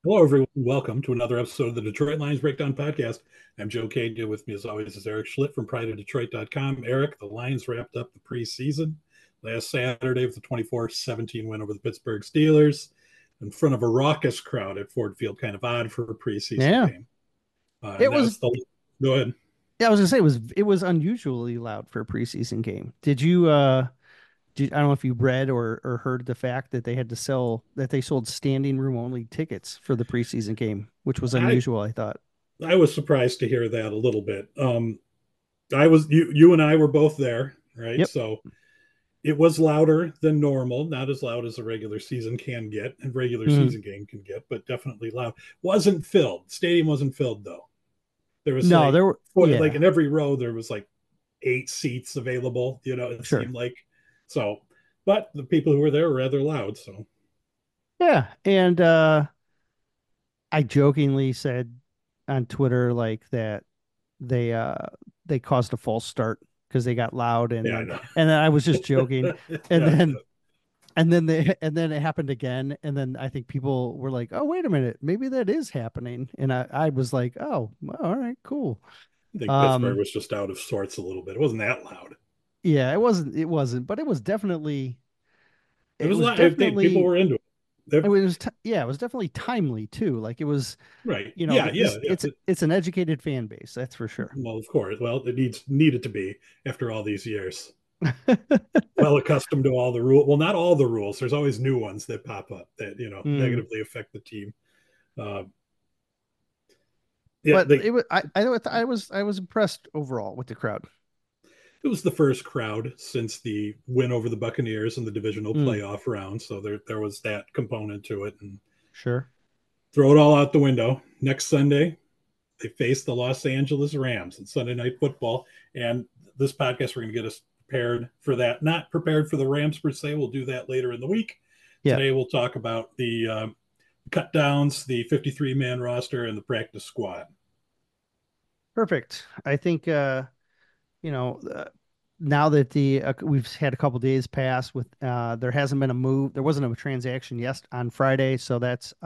Hello, everyone. Welcome to another episode of the Detroit Lions Breakdown Podcast. I'm Joe Cade. With me, as always, is Eric Schlitt from PrideOfDetroit.com. Eric, the Lions wrapped up the preseason last Saturday with a 24-17 win over the Pittsburgh Steelers in front of a raucous crowd at Ford Field. Kind of odd for a preseason Yeah, game. it And was. that's the go ahead. Yeah, I was gonna say it was unusually loud for a preseason game. I don't know if you read or heard the fact that they sold standing room only tickets for the preseason game, which was I unusual, I thought. I was surprised to hear that a little bit. I was you and I were both there, right? Yep. So it was louder than normal, not as loud as a regular season can get and regular Mhm. season game can get, but definitely loud. Wasn't filled. Stadium wasn't filled though. There was No, there were. like Yeah, in every row there was like 8 seats available. It sure. seemed like so. But the people who were there were rather loud. So Yeah, and I jokingly said on Twitter like that they uh they caused a false start because they got loud, and yeah, I then know. I was just joking, and Yeah, then and then it happened again, and then I think people were like, "Oh, wait a minute, maybe that is happening," and I was like, "Oh, well, all right, cool." I think Pittsburgh Um, was just out of sorts a little bit. It wasn't that loud. yeah, it wasn't, but It it was was loud. People definitely were into it. They're, yeah, it was definitely timely too. Like it was, right. you know, Yeah, th- yeah, this yeah. it's an educated fan base, that's for sure. Well, of course. Well, it needed to be after all these years. Well accustomed to all the rules. Well, not all the rules. There's always new ones that pop up that Mm. negatively affect the team. Uh, yeah, But I was impressed overall with the crowd. it was the first crowd since the win over the Buccaneers in the divisional Mm, playoff round, so there was that component to it. And sure. throw it all out the window. Next Sunday, they face the Los Angeles Rams in Sunday Night Football, and this podcast we're going to get us prepared for that. Not prepared for the Rams per se. We'll do that later in the week. Yeah, Today we'll talk about the cut downs, the 53-man roster, and the practice squad. perfect. I think you know, now that we've had a couple days pass with there hasn't been a move, there wasn't a transaction yes on Friday, so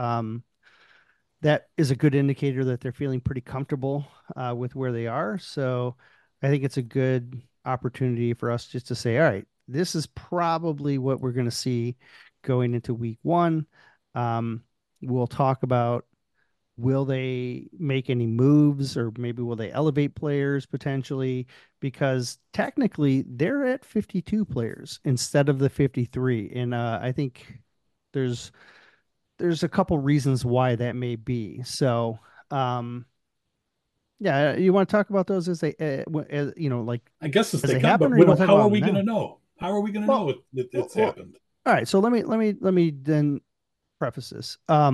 that is a good indicator that they're feeling pretty comfortable with where they are. So I think it's a good opportunity for us just to say, all right, this is probably what we're going to see going into week one. Um, we'll talk about, will they make any moves, or maybe will they elevate players potentially? Because technically they're at 52 players instead of the 53. And I think there's there's a couple reasons why that may be. So, um, yeah, you want to talk about those as like I guess as as they they come, happen, but or you want to talk how about are them we going to now? know? How are we going to know Well, it's well, happened? all right. So let me then preface this.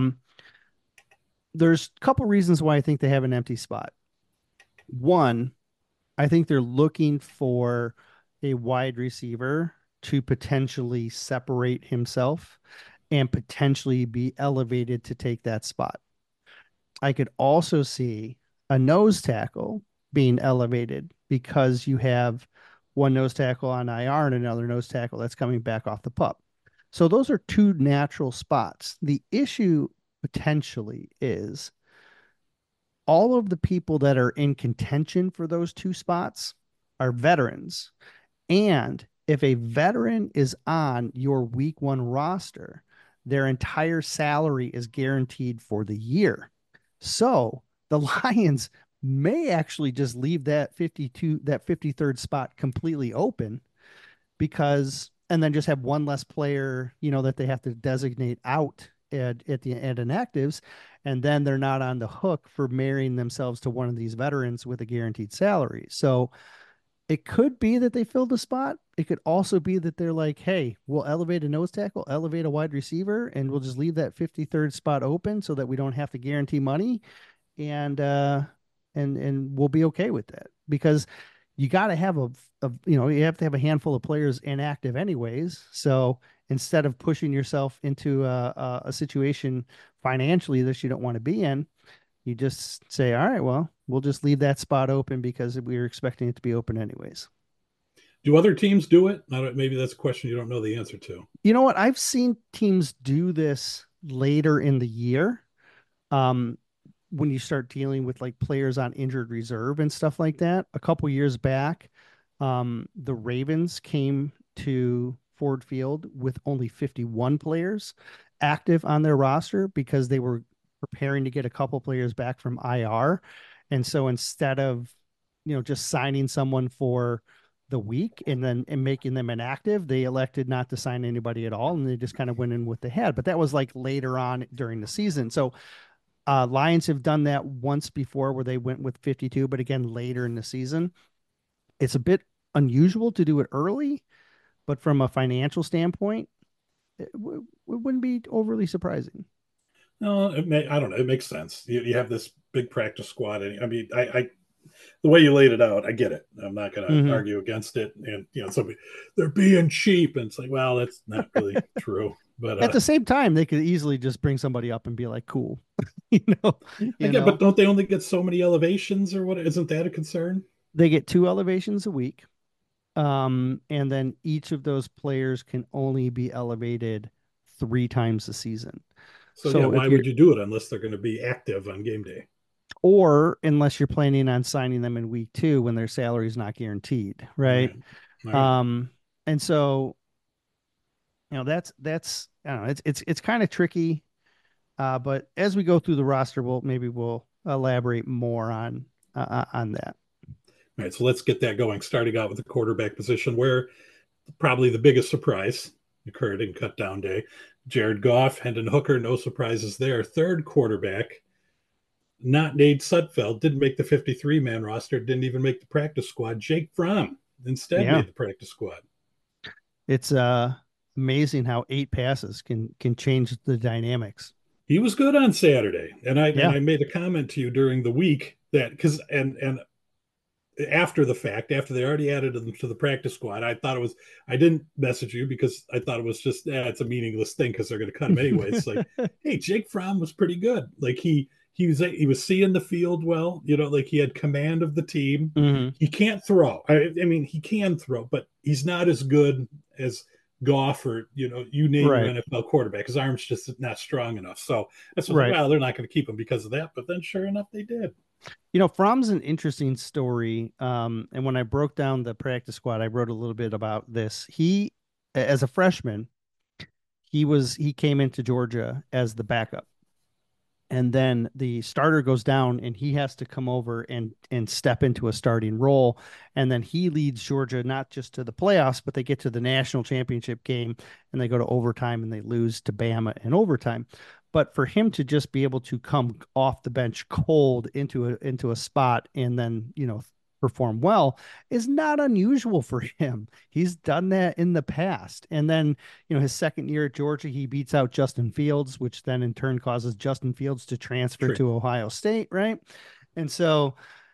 There's a couple reasons why I think they have an empty spot. One, I think they're looking for a wide receiver to potentially separate himself and potentially be elevated to take that spot. I could also see a nose tackle being elevated because you have one nose tackle on IR and another nose tackle that's coming back off the pup. So those are two natural spots. The issue potentially is all of the people that are in contention for those two spots are veterans. And if a veteran is on your week one roster, their entire salary is guaranteed for the year. So the Lions may actually just leave that 53rd spot completely open, because, and then just have one less player, that they have to designate out at inactives. And then they're not on the hook for marrying themselves to one of these veterans with a guaranteed salary. So it could be that they filled the spot. It could also be that they're like, hey, we'll elevate a nose tackle, elevate a wide receiver, and we'll just leave that 53rd spot open so that we don't have to guarantee money, and we'll be okay with that, because you got to have you have to have a handful of players inactive anyways. So instead of pushing yourself into a situation financially that you don't want to be in, you just say, all right, well, we'll just leave that spot open because we were expecting it to be open anyways. Do other teams do it? Maybe that's a question you don't know the answer to. You know what? I've seen teams do this later in the year. Um, when you start dealing with like players on injured reserve and stuff like that, a couple years back, the Ravens came to Ford Field with only 51 players active on their roster because they were preparing to get a couple players back from IR. And so instead of, just signing someone for the week and making them inactive, they elected not to sign anybody at all. And they just kind of went in with the head. But that was like later on during the season. So Lions have done that once before where they went with 52, but again, later in the season. It's a bit unusual to do it early, but from a financial standpoint, it wouldn't be overly surprising. No, I don't know. It makes sense. You have this big practice squad. And I mean, the way you laid it out, I get it. I'm not going to Mm-hmm. argue against it. And, somebody, they're being cheap. And it's like, well, that's not really true. But At the same time, they could easily just bring somebody up and be like, "Cool," you know, I you get, but know. don't they only get so many elevations or what? Isn't that a concern? They get two elevations a week, and then each of those players can only be elevated three times a season. So, yeah, So if why you're would you do it unless they're going to be active on game day? or unless you're planning on signing them in week two when their salary is not guaranteed, right? Right. Right. Um, and so that's I don't know, it's kind of tricky. But as we go through the roster, we'll elaborate more on that. All right. So let's get that going. Starting out with the quarterback position, where probably the biggest surprise occurred in cut down day. Jared Goff, Hendon Hooker, no surprises there. Third quarterback, not Nate Sudfeld, didn't make the 53 man roster, didn't even make the practice squad. Jake Fromm instead Yeah, made the practice squad. it's amazing how eight passes can change the dynamics. He was good on Saturday, and Yeah. I made a comment to you during the week that because and after the fact, after they already added him to the practice squad, I thought it was. I didn't message you because I thought it was just it's a meaningless thing because they're going to cut him anyway. It's like, hey, Jake Fromm was pretty good. Like he was seeing the field well. Like he had command of the team. Hmm. He can't throw. I mean, he can throw, but he's not as good as Goff or you name your Right. NFL quarterback. His arm's just not strong enough. So that's what like, Right. well, they're not going to keep him because of that. But then, sure enough, they did. Fromm's an interesting story. And when I broke down the practice squad, I wrote a little bit about this. As a freshman, he came into Georgia as the backup, and then the starter goes down and he has to come over and step into a starting role, and then he leads Georgia not just to the playoffs, but they get to the national championship game and they go to overtime and they lose to Bama in overtime. But for him to just be able to come off the bench cold into a spot and then perform well is not unusual for him. He's done that in the past. And then his second year at Georgia, he beats out Justin Fields, which then in turn causes Justin Fields to transfer True. to Ohio State, right? And so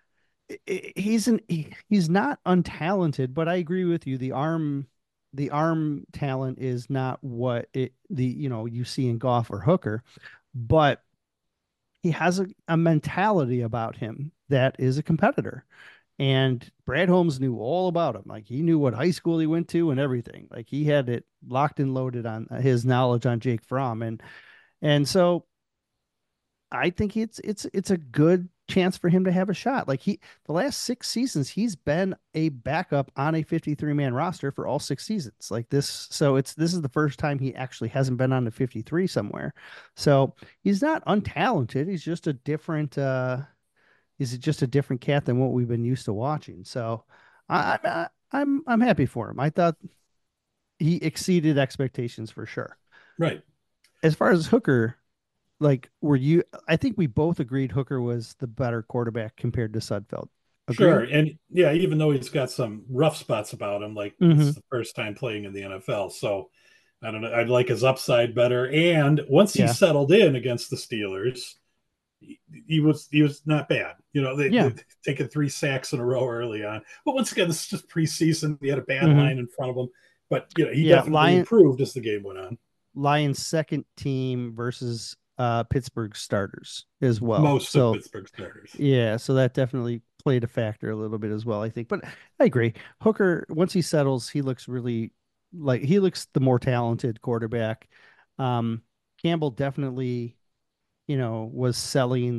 he's not untalented, but I agree with you. The arm talent is not what you see in Goff or Hooker, but he has a mentality about him that is a competitor. And Brad Holmes knew all about him. Like he knew what high school he went to and everything. Like he had it locked and loaded on his knowledge on Jake Fromm. And so I think it's a good chance for him to have a shot. Like the last 6 seasons, he's been a backup on a 53-man roster for all 6 seasons. Like this, so this is the first time he actually hasn't been on the 53 somewhere. So he's not untalented. He's just a different cat than what we've been used to watching. So I'm happy for him. I thought he exceeded expectations for sure. Right. As far as Hooker, like were you I think we both agreed Hooker was the better quarterback compared to Sudfeld. Sure. Agree? And yeah, even though he's got some rough spots about him, like Mm-hmm. it's the first time playing in the NFL. So I don't know. I'd like his upside better. And once he Yeah. settled in against the Steelers, he was not bad. Yeah. They taken 3 sacks in a row early on. But once again, this is just preseason. He had a bad Mm-hmm. line in front of him. But he Yeah. definitely improved as the game went on. Lions second team versus Pittsburgh starters as well. Most of So Pittsburgh starters. yeah, so that definitely played a factor a little bit as well, I think. But I agree. Hooker, once he settles, he looks really like he looks the more talented quarterback. Um, Campbell definitely. was selling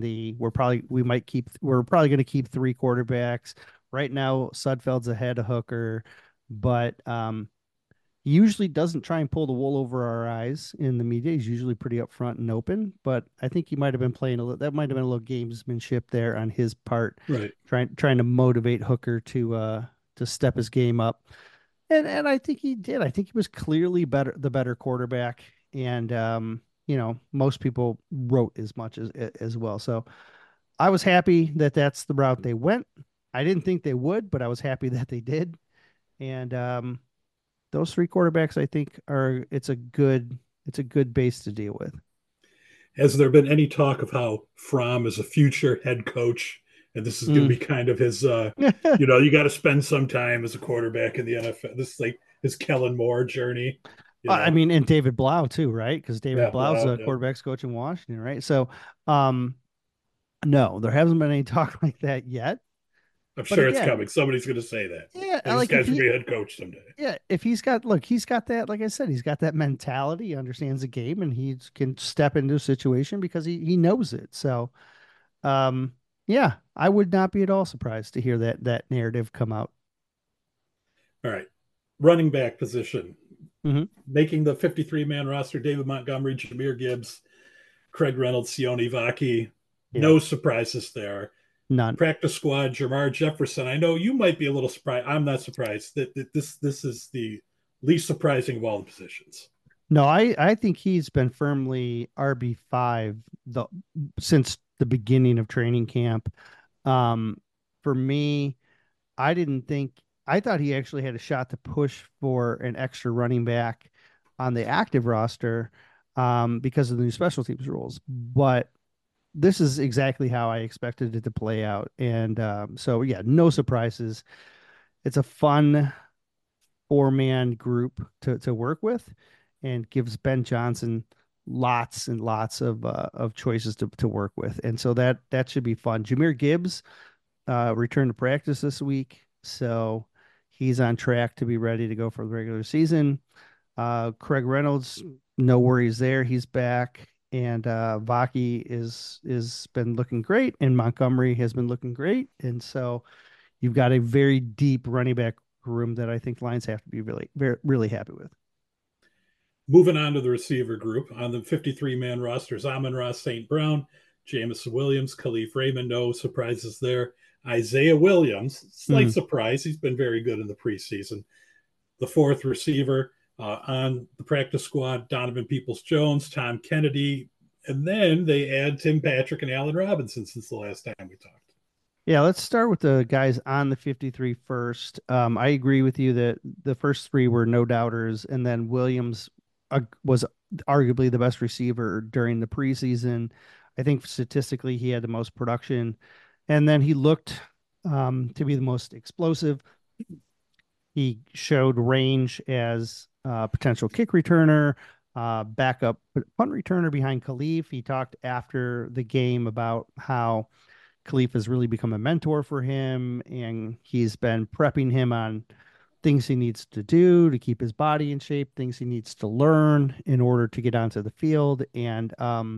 we're probably going to keep three quarterbacks. Right now, Sudfeld's ahead of Hooker, but he usually doesn't try and pull the wool over our eyes in the media. He's usually pretty upfront and open, but I think he might have been playing a little, that might have been a little gamesmanship there on his part, Right. trying to motivate Hooker to step his game up. And I think he did. I think he was clearly the better quarterback. And most people wrote as much as well. So I was happy that that's the route they went. I didn't think they would, but I was happy that they did. And those three quarterbacks, I think, are it's a good base to deal with. Has there been any talk of how Fromm is a future head coach, and this is going to Mm. be kind of his, you got to spend some time as a quarterback in the NFL. This is like his Kellen Moore journey, you I know. mean, and David Blau too, right? Because David Yeah, Blau's Blau. a Yeah. quarterbacks coach in Washington, right? So, um, no, there hasn't been any talk like that yet. I'm But sure it's again, coming. Somebody's going to say that. yeah, Hey, this like if guy's going to he, be a head coach someday. yeah, if he's got that, like I said, he's got that mentality, he understands the game, and he can step into a situation because he knows it. So, um, yeah, I would not be at all surprised to hear that narrative come out. All right. Running back position. Hmm. Making the 53-man roster, David Montgomery, Jameer Gibbs, Craig Reynolds, Sione Vaki. Yeah, No surprises there. none. Practice squad, Jamar Jefferson. I know you might be a little surprised. I'm not surprised that this is the least surprising of all the positions. No, I think he's been firmly RB5 the since the beginning of training camp. Um, for me, I didn't think I thought he actually had a shot to push for an extra running back on the active roster because of the new special teams rules. But this is exactly how I expected it to play out. And so yeah, no surprises. It's a fun four-man group to work with and gives Ben Johnson lots and lots of choices to work with. And so that should be fun. Jameer Gibbs returned to practice this week, so he's on track to be ready to go for the regular season. Craig Reynolds, no worries there. He's back. And Vaki is been looking great, and Montgomery has been looking great. And so you've got a very deep running back room that I think Lions have to be really, very, really happy with. Moving on to the receiver group on the 53-man rosters, Amon-Ra St. Brown, Jameson Williams, Khalif Raymond, no surprises there. Isaiah Williams, slight Mm. surprise. He's been very good in the preseason. The fourth receiver on the practice squad, Donovan Peoples Jones, Tom Kennedy, and then they add Tim Patrick and Allen Robinson since the last time we talked. Yeah, let's start with the guys on the 53 first. I agree with you that the first three were no doubters, and then Williams was arguably the best receiver during the preseason. I think statistically he had the most production, and then he looked to be the most explosive. He showed range as a potential kick returner, backup punt returner behind Khalif. He talked after the game about how Khalif has really become a mentor for him, and he's been prepping him on things he needs to do to keep his body in shape, things he needs to learn in order to get onto the field. And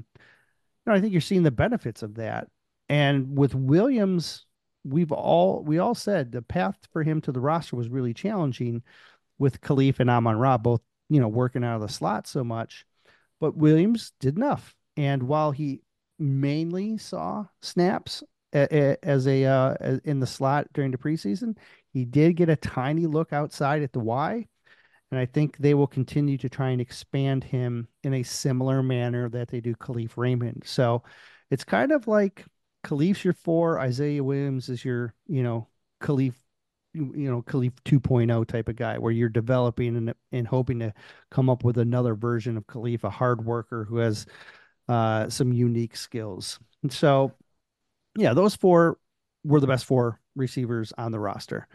I think you're seeing the benefits of that. And with Williams, we all said the path for him to the roster was really challenging with Khalif and Amon Ra both, working out of the slot so much. But Williams did enough. And while he mainly saw snaps as in the slot during the preseason, he did get a tiny look outside at the Y. And I think they will continue to try and expand him in a similar manner that they do Khalif Raymond. So it's kind of like Khalif's your four, Isaiah Williams is your, Khalif, Khalif 2.0 type of guy where you're developing and hoping to come up with another version of Khalif, a hard worker who has some unique skills. And so, yeah, those four were the best four receivers on the roster.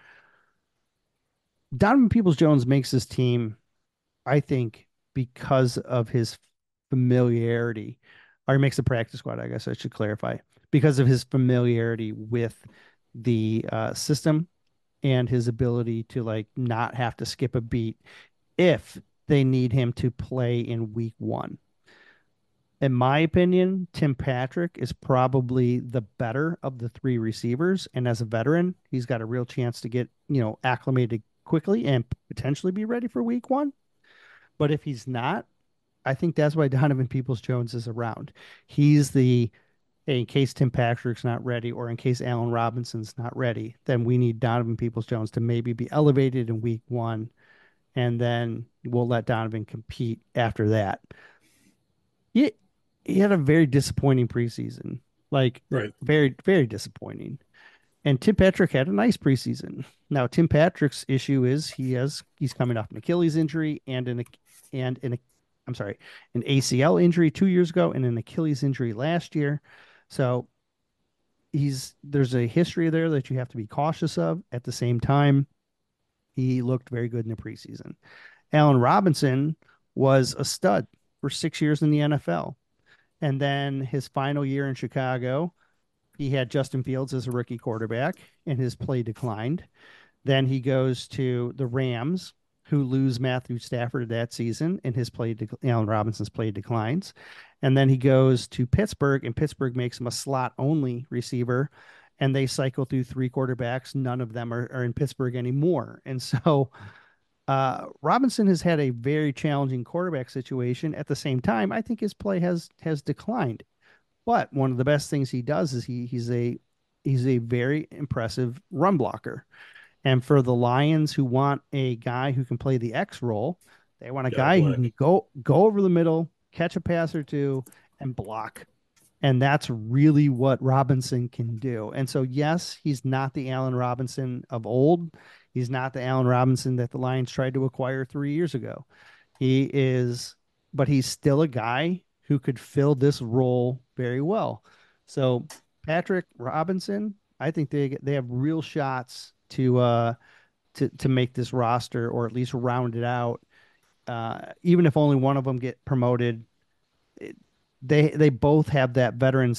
Donovan Peoples Jones makes this team, I think, because of his familiarity, or he makes the practice squad, I guess I should clarify, because of his familiarity with the system and his ability to like not have to skip a beat if they need him to play in week one. In my opinion, Tim Patrick is probably the better of the three receivers. And as a veteran, he's got a real chance to get, acclimated quickly and potentially be ready for week one. But if he's not, I think that's why Donovan Peoples Jones is around. He's the, hey, in case Tim Patrick's not ready or in case Allen Robinson's not ready, then we need Donovan Peoples Jones to maybe be elevated in week one. And then we'll let Donovan compete after that. He, he had a very disappointing preseason, like Right. very, very disappointing. And Tim Patrick had a nice preseason. Now, Tim Patrick's issue is he's coming off an Achilles injury and I'm sorry, an ACL injury 2 years ago and an Achilles injury last year. So there's a history there that you have to be cautious of. At the same time, he looked very good in the preseason. Allen Robinson was a stud for 6 years in the NFL. And then his final year in Chicago, he had Justin Fields as a rookie quarterback, and his play declined. Then he goes to the Rams, who lose Matthew Stafford that season, and Allen Robinson's play declines. And then he goes to Pittsburgh, and Pittsburgh makes him a slot only receiver, and they cycle through three quarterbacks. None of them are in Pittsburgh anymore. And so Robinson has had a very challenging quarterback situation. At the same time, I think his play has declined. But one of the best things he does is he's a very impressive run blocker. And for the Lions who want a guy who can play the X role, they want a Got to guy who play. can go over the middle, catch a pass or two, and block. And that's really what Robinson can do. And so, yes, he's not the Allen Robinson of old. He's not the Allen Robinson that the Lions tried to acquire 3 years ago. He is, but he's still a guy who could fill this role very well. So, Patrick Robinson, I think they have real shots to make this roster or at least round it out. Even if only one of them get promoted, they both have that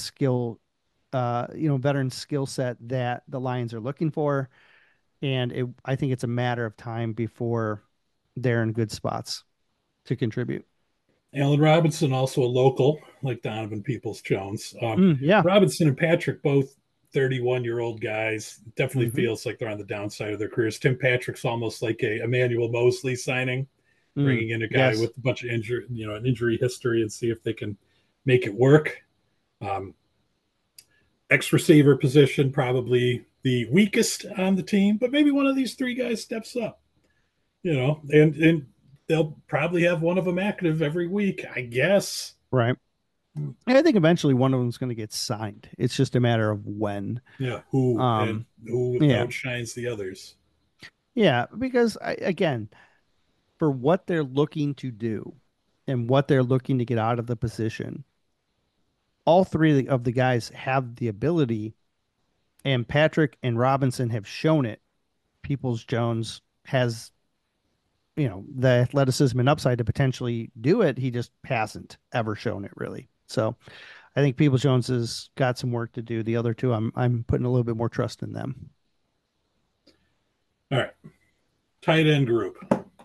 veteran skill set that the Lions are looking for, and I think it's a matter of time before they're in good spots to contribute. Allen Robinson, also a local, like Donovan Peoples Jones. Yeah. Robinson and Patrick, both 31-year-old guys, definitely Hmm. feels like they're on the downside of their careers. Tim Patrick's almost like a Emmanuel Mosley signing, bringing in a guy Yes. with a bunch of an injury history, and see if they can make it work. Um, X receiver position, probably the weakest on the team, but maybe one of these three guys steps up, and they'll probably have one of them active every week, I guess. Right. And I think eventually one of them is going to get signed. It's just a matter of when. Yeah, who and Um, who yeah. outshines the others. Yeah. Because again, for what they're looking to do and what they're looking to get out of the position, all three of the guys have the ability, and Patrick and Robinson have shown it. Peoples Jones has, the athleticism and upside to potentially do it. He just hasn't ever shown it really. So I think Peoples Jones has got some work to do. The other two, I'm putting a little bit more trust in them. All right, tight end group.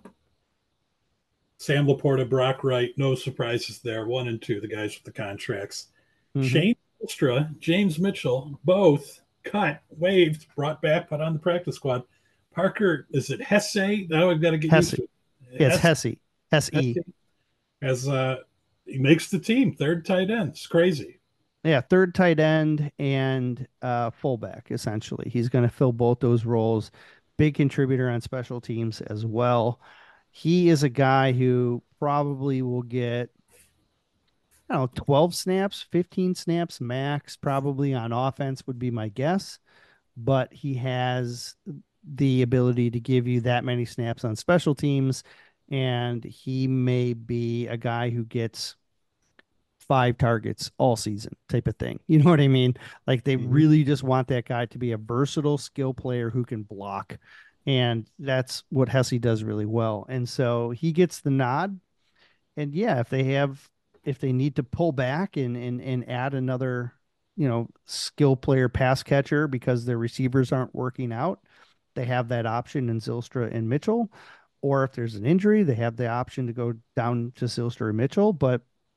Sam Laporta, Brock Wright, no surprises there. 1 and 2, the guys with the contracts. Mm-hmm. Shane Ulstra, James Mitchell, both cut, waived, brought back, put on the practice squad. Parker, is it Hesse? Now I've got to get Hesse. used to it. Yes, Hesse. S-E. As he makes the team, third tight end. It's crazy. Yeah, third tight end and fullback, essentially. He's going to fill both those roles. Big contributor on special teams as well. He is a guy who probably will get, I don't know, 12 snaps, 15 snaps max, probably on offense would be my guess. But he has the ability to give you that many snaps on special teams. And he may be a guy who gets 5 targets all season type of thing. You know what I mean? Like they Mm-hmm. really just want that guy to be a versatile skill player who can block. And that's what Hesse does really well. And so he gets the nod. And yeah, if they need to pull back and add another, skill player pass catcher because their receivers aren't working out, they have that option in Zylstra and Mitchell. Or if there's an injury, they have the option to go down to Zylstra and Mitchell. But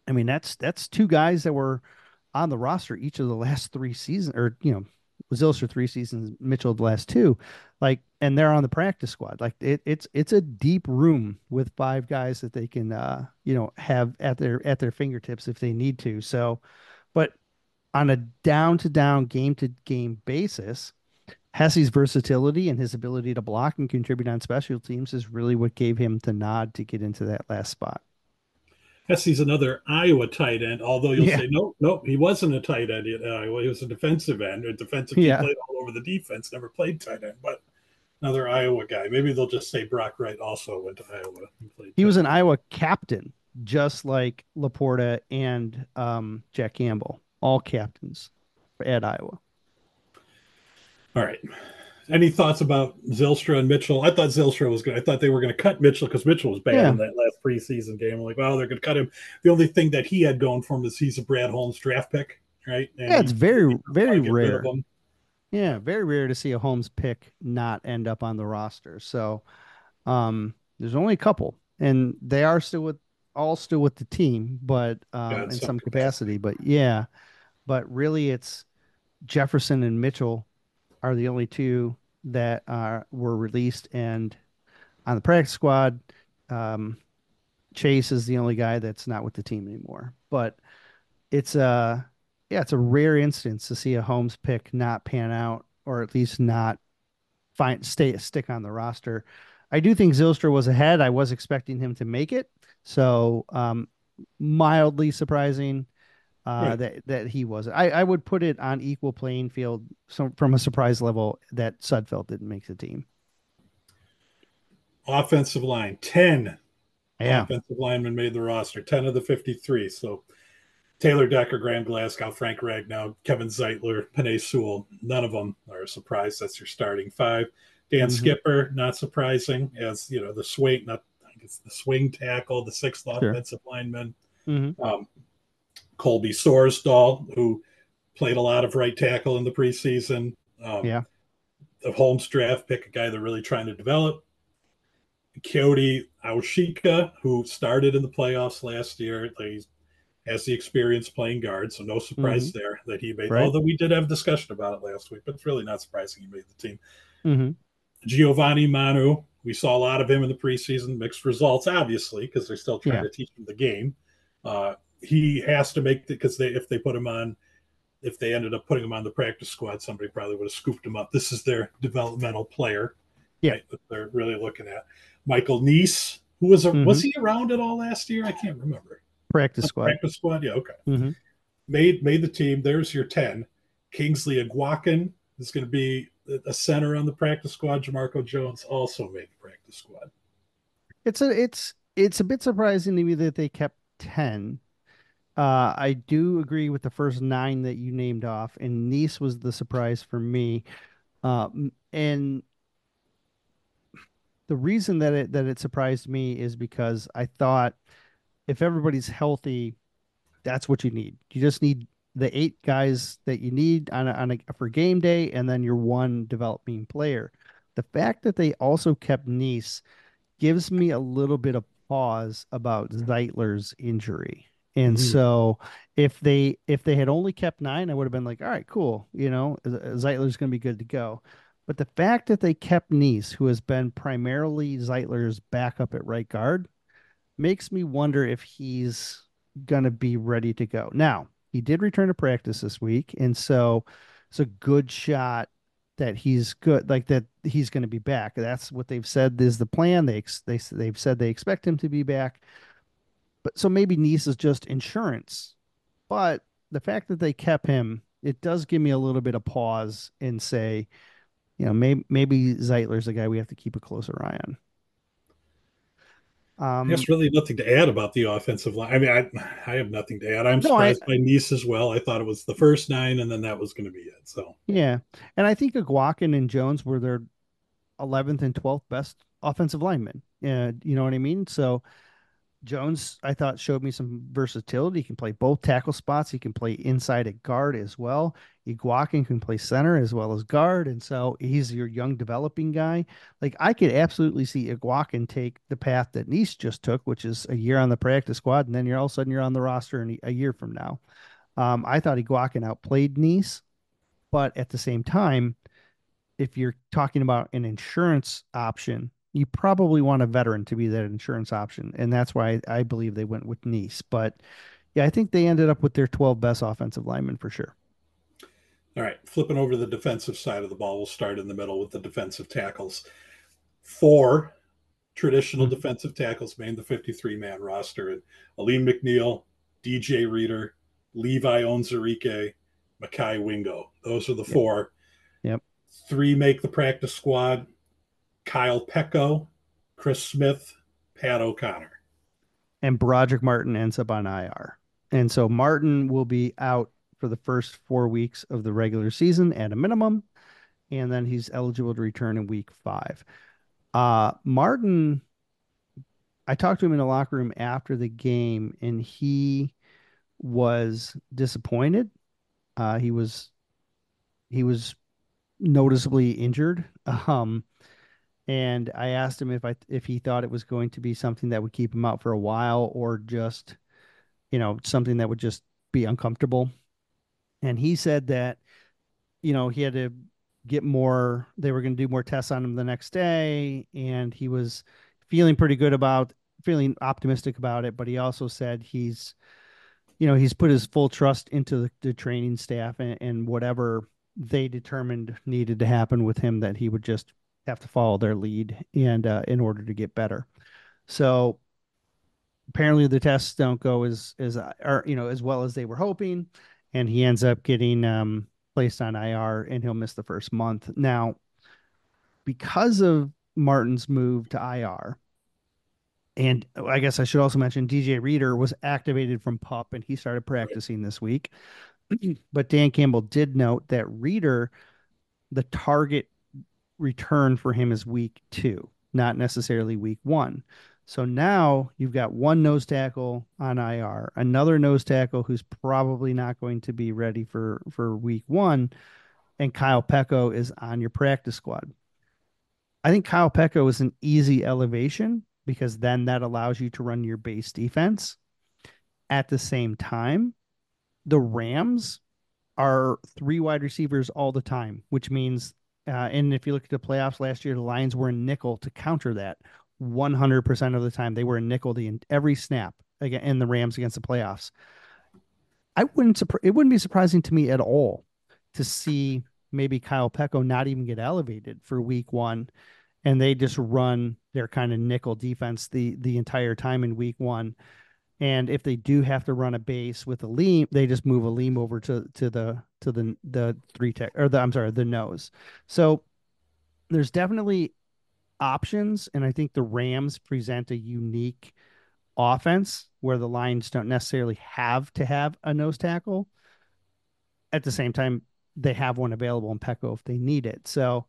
I mean, that's two guys that were on the roster each of the last 3 seasons, or Zylstra 3 seasons, Mitchell the last two, like, and they're on the practice squad. Like it's a deep room with five guys that they can have at their fingertips if they need to. So, but on a down to down, game to game basis, Hesse's versatility and his ability to block and contribute on special teams is really what gave him the nod to get into that last spot. Hesse's another Iowa tight end, although you'll Yeah. say, no, no, he wasn't a tight end at Iowa. He was a defensive end. A defensive, he Yeah. played all over the defense, never played tight end, but another Iowa guy. Maybe they'll just say Brock Wright also went to Iowa and played He tight was an end. Iowa captain, just like Laporta and Jack Campbell, all captains at Iowa. All right. Any thoughts about Zylstra and Mitchell? I thought Zylstra was good. I thought they were going to cut Mitchell because Mitchell was bad Yeah. in that last preseason game. I'm like, well, they're going to cut him. The only thing that he had going for him is he's a Brad Holmes draft pick, right? And Yeah, it's very, he doesn't very want to get rid of rare. him. Yeah, very rare to see a Holmes pick not end up on the roster. So there's only a couple, and they are still with the team, but Yeah, in in some some capacity. capacity. But yeah, but really it's Jefferson and Mitchell are the only two that were released and on the practice squad. Um, Chase is the only guy that's not with the team anymore. But it's a yeah, it's a rare instance to see a Holmes pick not pan out, or at least not stick on the roster. I do think Zylstra was ahead. I was expecting him to make it, so mildly surprising Right. that he wasn't. I would put it on equal playing field, from a surprise level that Sudfeld didn't make the team. Offensive line, 10 Yeah. offensive linemen made the roster, 10 of the 53. So Taylor Decker, Graham Glasgow, Frank Ragnow, Kevin Zeitler, Panay Sewell, none of them are a surprise. That's your starting five. Dan Hmm. Skipper, not surprising, as the swing, not I think it's the swing tackle, the sixth Sure. offensive lineman. Hmm. Um, Colby Sorsdahl, who played a lot of right tackle in the preseason. Yeah. The Holmes draft pick, a guy they're really trying to develop. Kyoto Aoshika, who started in the playoffs last year. He has the experience playing guard, so no Hmm. surprise there that he made. Right. Although we did have a discussion about it last week, but it's really not surprising he made the team. Hmm. Giovanni Manu, we saw a lot of him in the preseason. Mixed results, obviously, because they're still trying Yeah. to teach him the game. He has to make it because if they put him on, if they ended up putting him on the practice squad, somebody probably would have scooped him up. This is their developmental player, Yeah. right? That they're really looking at. Michael Neese, who was Hmm. he around at all last year? I can't remember. Practice squad. Practice squad, yeah, okay. Hmm. Made the team. There's your 10. Kingsley Aguakin is going to be a center on the practice squad. Jamarco Jones also made the practice squad. It's a bit surprising to me that they kept 10. I do agree with the first nine that you named off, and Nice was the surprise for me. And the reason that it surprised me is because I thought if everybody's healthy, that's what you need. You just need the 8 guys that you need for game day, and then your one developing player. The fact that they also kept Nice gives me a little bit of pause about Zeitler's injury. And Mm-hmm. so if they had only kept 9, I would have been like, all right, cool. Zeitler's going to be good to go. But the fact that they kept Nice, who has been primarily Zeitler's backup at right guard, makes me wonder if he's going to be ready to go. Now, he did return to practice this week, and so it's a good shot that he's good, like that he's going to be back. That's what they've said is the plan. They've said they expect him to be back. But so maybe Nice is just insurance. But the fact that they kept him, it does give me a little bit of pause and say, maybe Zeitler's the guy we have to keep a closer eye on. I guess really nothing to add about the offensive line. I mean, I have nothing to add. I'm No, I surprised by Nice as well. I thought it was the first 9, and then that was going to be it. So Yeah, and I think Aguakin and Jones were their 11th and 12th best offensive linemen. You know what I mean? So Jones, I thought, showed me some versatility. He can play both tackle spots. He can play inside at guard as well. Iguakin can play center as well as guard. And so he's your young developing guy. Like I could absolutely see Iguakin take the path that Nice just took, which is a year on the practice squad, and then you're all of a sudden you're on the roster in a year from now. I thought Iguakin outplayed Nice, but at the same time, if you're talking about an insurance option, you probably want a veteran to be that insurance option. And that's why I believe they went with Nice. But yeah, I think they ended up with their 12 best offensive linemen for sure. All right, flipping over to the defensive side of the ball, we'll start in the middle with the defensive tackles. Four traditional Mhm. defensive tackles made the 53-man roster. And Aleem McNeil, DJ Reader, Levi Onwuzurike, Mekhi Wingo. Those are the Yep. four. Yep. Three make the practice squad: Kyle Pecco, Chris Smith, Pat O'Connor. And Broderick Martin ends up on IR. And so Martin will be out for the first 4 weeks of the regular season at a minimum. And then he's eligible to return in week 5. Martin, I talked to him in the locker room after the game, and he was disappointed. He was noticeably injured. And I asked him if he thought it was going to be something that would keep him out for a while or just, something that would just be uncomfortable. And he said that, he had to get more, they were going to do more tests on him the next day. And he was feeling optimistic about it. But he also said he's put his full trust into the training staff and whatever they determined needed to happen with him, that he would just have to follow their lead and in order to get better. So apparently the tests don't go as well as they were hoping, and he ends up getting placed on IR, and he'll miss the first month. Now, because of Martin's move to IR, and I guess I should also mention DJ Reader was activated from PUP and he started practicing this week. But Dan Campbell did note that Reader, the target return for him is week 2, not necessarily week 1. So now you've got one nose tackle on IR, another nose tackle who's probably not going to be ready for week 1, and Kyle Pecco is on your practice squad. I think Kyle Pecco is an easy elevation because then that allows you to run your base defense. At the same time, the Rams are 3 wide receivers all the time, which means, and if you look at the playoffs last year, the Lions were in nickel to counter that 100% of the time. They were in nickel every snap again in the Rams against the playoffs. It wouldn't be surprising to me at all to see maybe Kyle Pecco not even get elevated for week 1, and they just run their kind of nickel defense the entire time in week 1. And if they do have to run a base with Aleem, they just move Aleem over to the three tech, or the nose. So there's definitely options, and I think the Rams present a unique offense where the Lions don't necessarily have to have a nose tackle. At the same time, they have one available in Pecco if they need it. So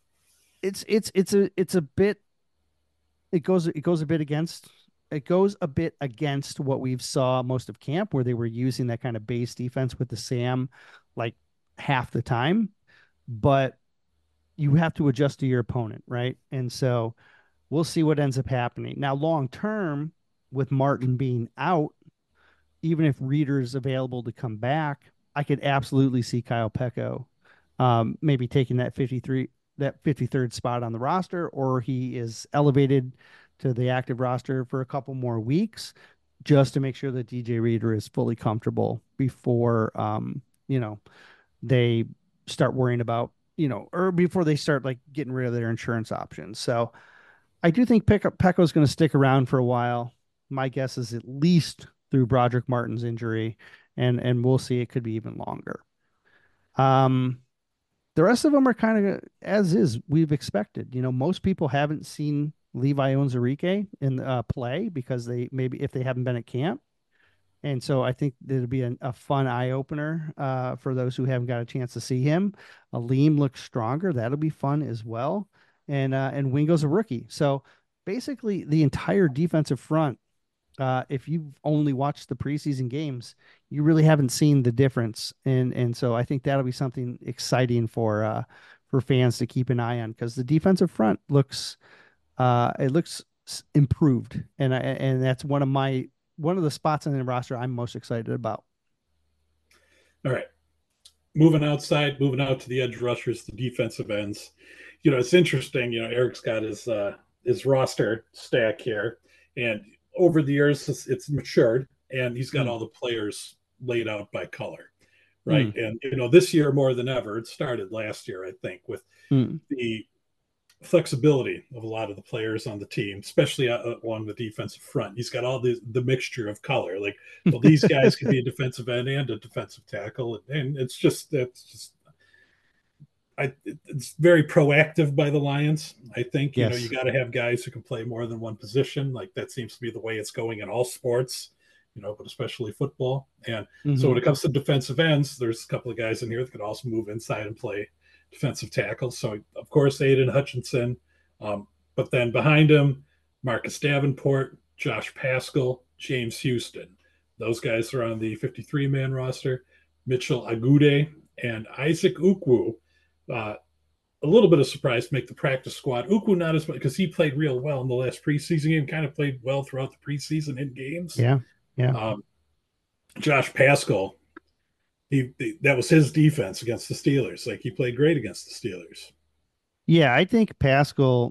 it's a bit, it goes a bit against what we've saw most of camp, where they were using that kind of base defense with the Sam like half the time, but you have to adjust to your opponent, right? And so we'll see what ends up happening. Now, long term, with Martin being out, even if Reader's available to come back, I could absolutely see Kyle Pecco maybe taking that 53rd spot on the roster, or he is elevated to the active roster for a couple more weeks just to make sure that DJ Reader is fully comfortable before they start worrying about, or before they start like getting rid of their insurance options. So I do think Pecco is going to stick around for a while. My guess is at least through Broderick Martin's injury, and we'll see. It could be even longer. Um, the rest of them are kind of as is we've expected. Most people haven't seen Levi Onwuzurike in play because maybe if they haven't been at camp. And so I think it'll be a fun eye opener for those who haven't got a chance to see him. Aleem looks stronger. That'll be fun as well. And Wingo's a rookie. So basically the entire defensive front if you've only watched the preseason games, you really haven't seen the difference. And so I think that'll be something exciting for fans to keep an eye on, because the defensive front looks it looks improved, and that's one of the spots on the roster I'm most excited about. All right. Moving outside, moving out to the edge rushers, the defensive ends. It's interesting. Eric's got his roster stack here, and over the years, it's matured, and he's got Mm, all the players laid out by color, right? mm, And this year more than ever, it started last year, I think, with mm. the flexibility of a lot of the players on the team, especially along the defensive front. He's got all the mixture of color. Like, well, these guys could be a defensive end and a defensive tackle, and it's very proactive by the Lions. I think you Yes. got to have guys who can play more than one position. Like, that seems to be the way it's going in all sports, but especially football. And so Hmm. when it comes to defensive ends, there's a couple of guys in here that could also move inside and play defensive tackle. So of course Aiden Hutchinson, but then behind him, Marcus Davenport, Josh Pascal, James Houston. Those guys are on the 53-man roster. Mitchell Agude and Isaac Ukwu, uh, a little bit of surprise to make the practice squad. Ukwu not as much, because he played real well in the last preseason game, kind of played well throughout the preseason in games. Yeah. Yeah. Um, Josh Pascal, that was his defense against the Steelers. Like, he played great against the Steelers. Yeah. I think Pascal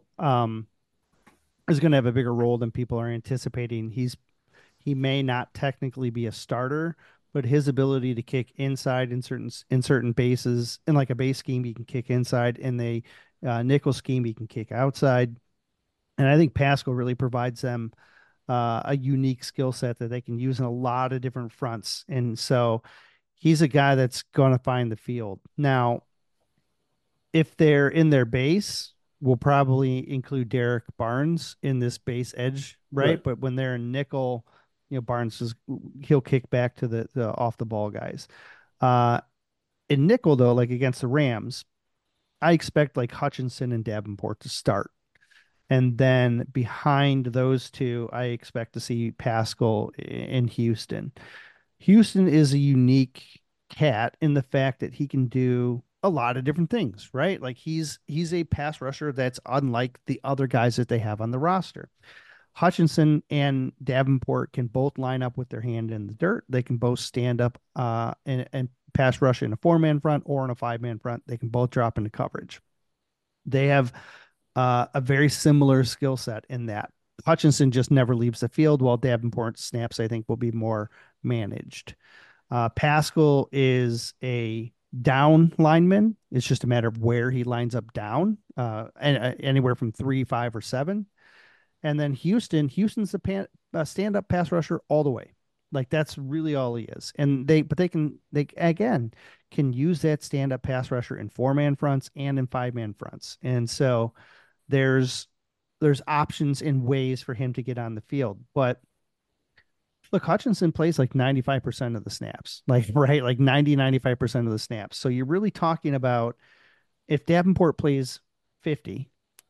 is going to have a bigger role than people are anticipating. He may not technically be a starter, but his ability to kick inside in certain bases, in like a base scheme, he can kick inside. In the nickel scheme, he can kick outside. And I think Pascal really provides them a unique skill set that they can use in a lot of different fronts. And so he's a guy that's going to find the field. Now, if they're in their base, we'll probably include Derek Barnes in this base edge, right? Right. But when they're in nickel, Barnes he'll kick back to the off the ball guys. Uh, in nickel though, like against the Rams, I expect like Hutchinson and Davenport to start. And then behind those two, I expect to see Pascal in Houston. Houston is a unique cat in the fact that he can do a lot of different things, right? Like he's a pass rusher that's unlike the other guys that they have on the roster. Hutchinson and Davenport can both line up with their hand in the dirt. They can both stand up and pass rush in a 4-man front or in a 5-man front. They can both drop into coverage. They have a very similar skill set in that. Hutchinson just never leaves the field, while Davenport snaps, I think, will be more managed. Pascal is a down lineman. It's just a matter of where he lines up down, anywhere from 3, 5, or 7. And then Houston's a stand-up pass rusher all the way. Like that's really all he is. And they again can use that stand-up pass rusher in 4-man fronts and in 5-man fronts. And so there's options and ways for him to get on the field. But look, Hutchinson plays like 95% of the snaps, like, right? Like 95% of the snaps. So you're really talking about, if Davenport plays 50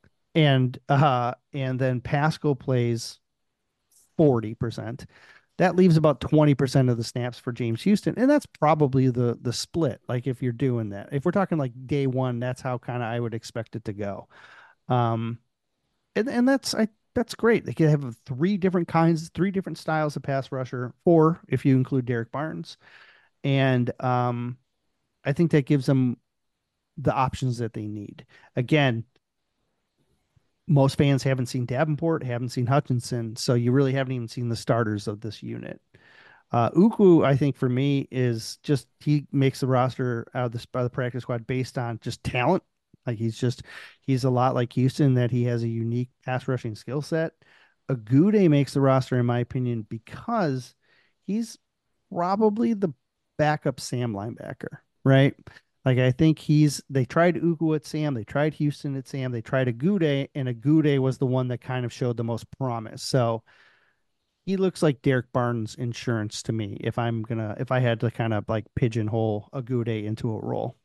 and then Pascal plays 40%, that leaves about 20% of the snaps for James Houston. And that's probably the split. Like if you're doing that, if we're talking like day one, that's how kind of I would expect it to go. Um, and that's great. They can have 3 different styles of pass rusher, 4 if you include Derek Barnes. And I think that gives them the options that they need. Again, most fans haven't seen Davenport, haven't seen Hutchinson, so you really haven't even seen the starters of this unit. Ukwu, I think for me, is just he makes the roster out of the practice squad based on just talent. Like he's a lot like Houston, that he has a unique pass rushing skill set. Agude makes the roster, in my opinion, because he's probably the backup Sam linebacker, right? Like I think they tried Ukwu at Sam, they tried Houston at Sam, they tried Agude, and Agude was the one that kind of showed the most promise. So he looks like Derek Barnes insurance to me if I had to kind of like pigeonhole Agude into a role.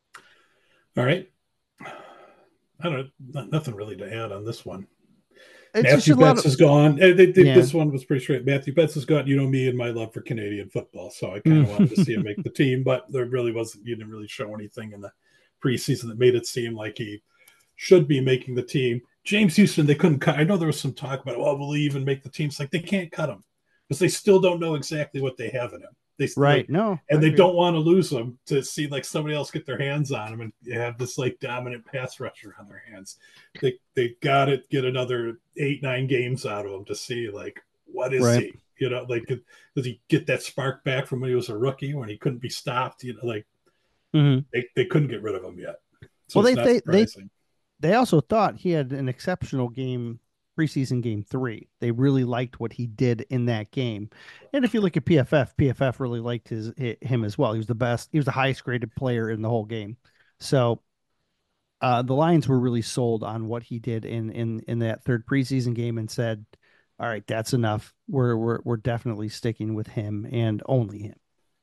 All right. I don't nothing really to add on this one. It's just Matthew a lot Betts of is gone. yeah. This one was pretty straight. Matthew Betts is gone. You know me and my love for Canadian football, so I kind of wanted to see him make the team, but there really wasn't. You didn't really show anything in the preseason that made it seem like he should be making the team. James Houston, they couldn't cut. I know there was some talk about, well, will he even make the team? It's like they can't cut him because they still don't know exactly what they have in him. They Right. like, No, I and they agree. don't want to lose him to see like somebody else get their hands on him and have this like dominant pass rusher on their hands. They got to get another 8-9 games out of him to see like what is Right. he? You know, like does he get that spark back from when he was a rookie when he couldn't be stopped? You know, like Hmm. they couldn't get rid of him yet, so Well, it's not surprising. they also thought he had an exceptional game, preseason game 3. They really liked what he did in that game. And if you look at PFF really liked him as well. He was the best. He was the highest graded player in the whole game. So the Lions were really sold on what he did in that third preseason game and said, "All right, that's enough. We're definitely sticking with him and only him."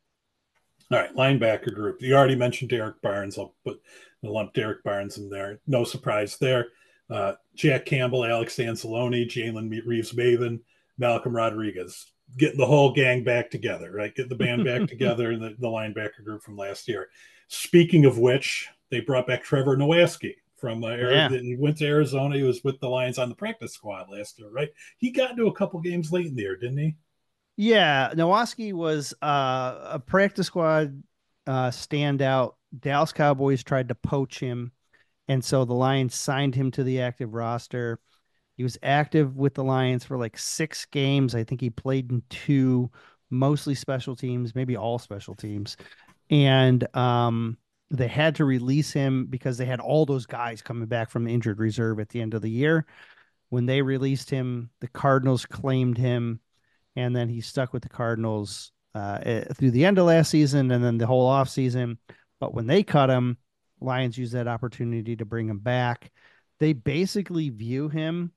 All right, linebacker group. You already mentioned Derek Barnes. I'll lump Derek Barnes in there. No surprise there. Jack Campbell, Alex Anzalone, Jalen Reeves Maven, Malcolm Rodriguez. Getting the whole gang back together, right? Get the band back together in the linebacker group from last year. Speaking of which, they brought back Trevor Nowaski from Yeah. he went to Arizona. He was with the Lions on the practice squad last year, right? He got into a couple games late in the year, didn't he? Yeah, Nowaski was a practice squad standout. Dallas Cowboys tried to poach him, and so the Lions signed him to the active roster. He was active with the Lions for like 6 games. I think he played in 2, mostly special teams, maybe all special teams. And they had to release him because they had all those guys coming back from the injured reserve at the end of the year. When they released him, the Cardinals claimed him, and then he stuck with the Cardinals through the end of last season and then the whole off season. But when they cut him, Lions used that opportunity to bring him back. They basically view him,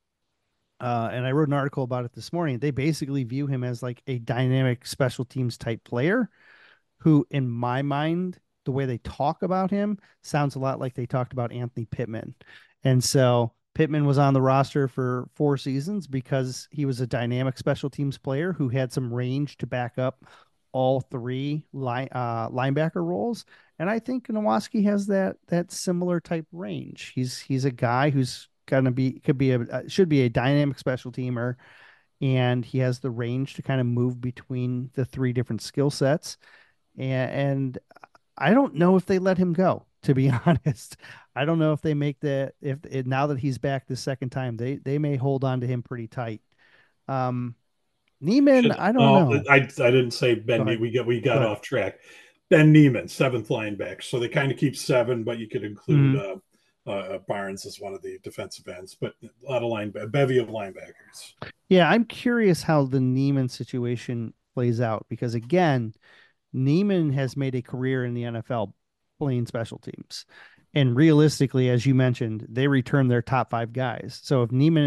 and I wrote an article about it this morning. They basically view him as like a dynamic special teams type player who, in my mind, the way they talk about him sounds a lot like they talked about Anthony Pittman. And so Pittman was on the roster for 4 seasons because he was a dynamic special teams player who had some range to back up all 3 linebacker roles. And I think Nowaski has that similar type range. He's a guy who's gonna be could be a should be a dynamic special teamer, and he has the range to kind of move between the 3 different skill sets. And I don't know if they let him go, to be honest. I don't know if they make that if now that he's back the second time, they may hold on to him pretty tight. Um Neiman, Should I don't oh know. I didn't say Go Ben. ahead. We Go got ahead. off track. Ben Neiman, seventh linebacker. So they kind of keep 7, but you could include Mhm. Barnes as one of the defensive ends. But a lot of bevy of linebackers. Yeah, I'm curious how the Neiman situation plays out because again, Neiman has made a career in the NFL playing special teams. And realistically, as you mentioned, they return their top 5 guys. So if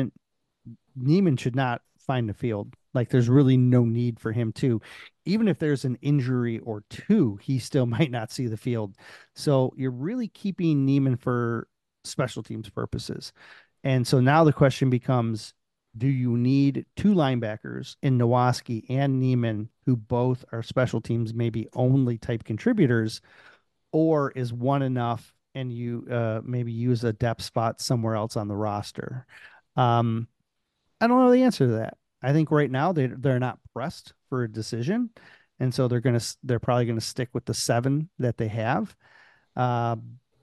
Neiman should not find the field. Like there's really no need for him to. Even if there's an injury or 2, he still might not see the field. So you're really keeping Neiman for special teams purposes. And so now the question becomes, do you need 2 linebackers in Nowaski and Neiman, who both are special teams, maybe only type contributors, or is one enough and you maybe use a depth spot somewhere else on the roster? Um, I don't know the answer to that. I think right now they're not pressed for a decision, and so they're probably gonna stick with the 7 that they have. Uh,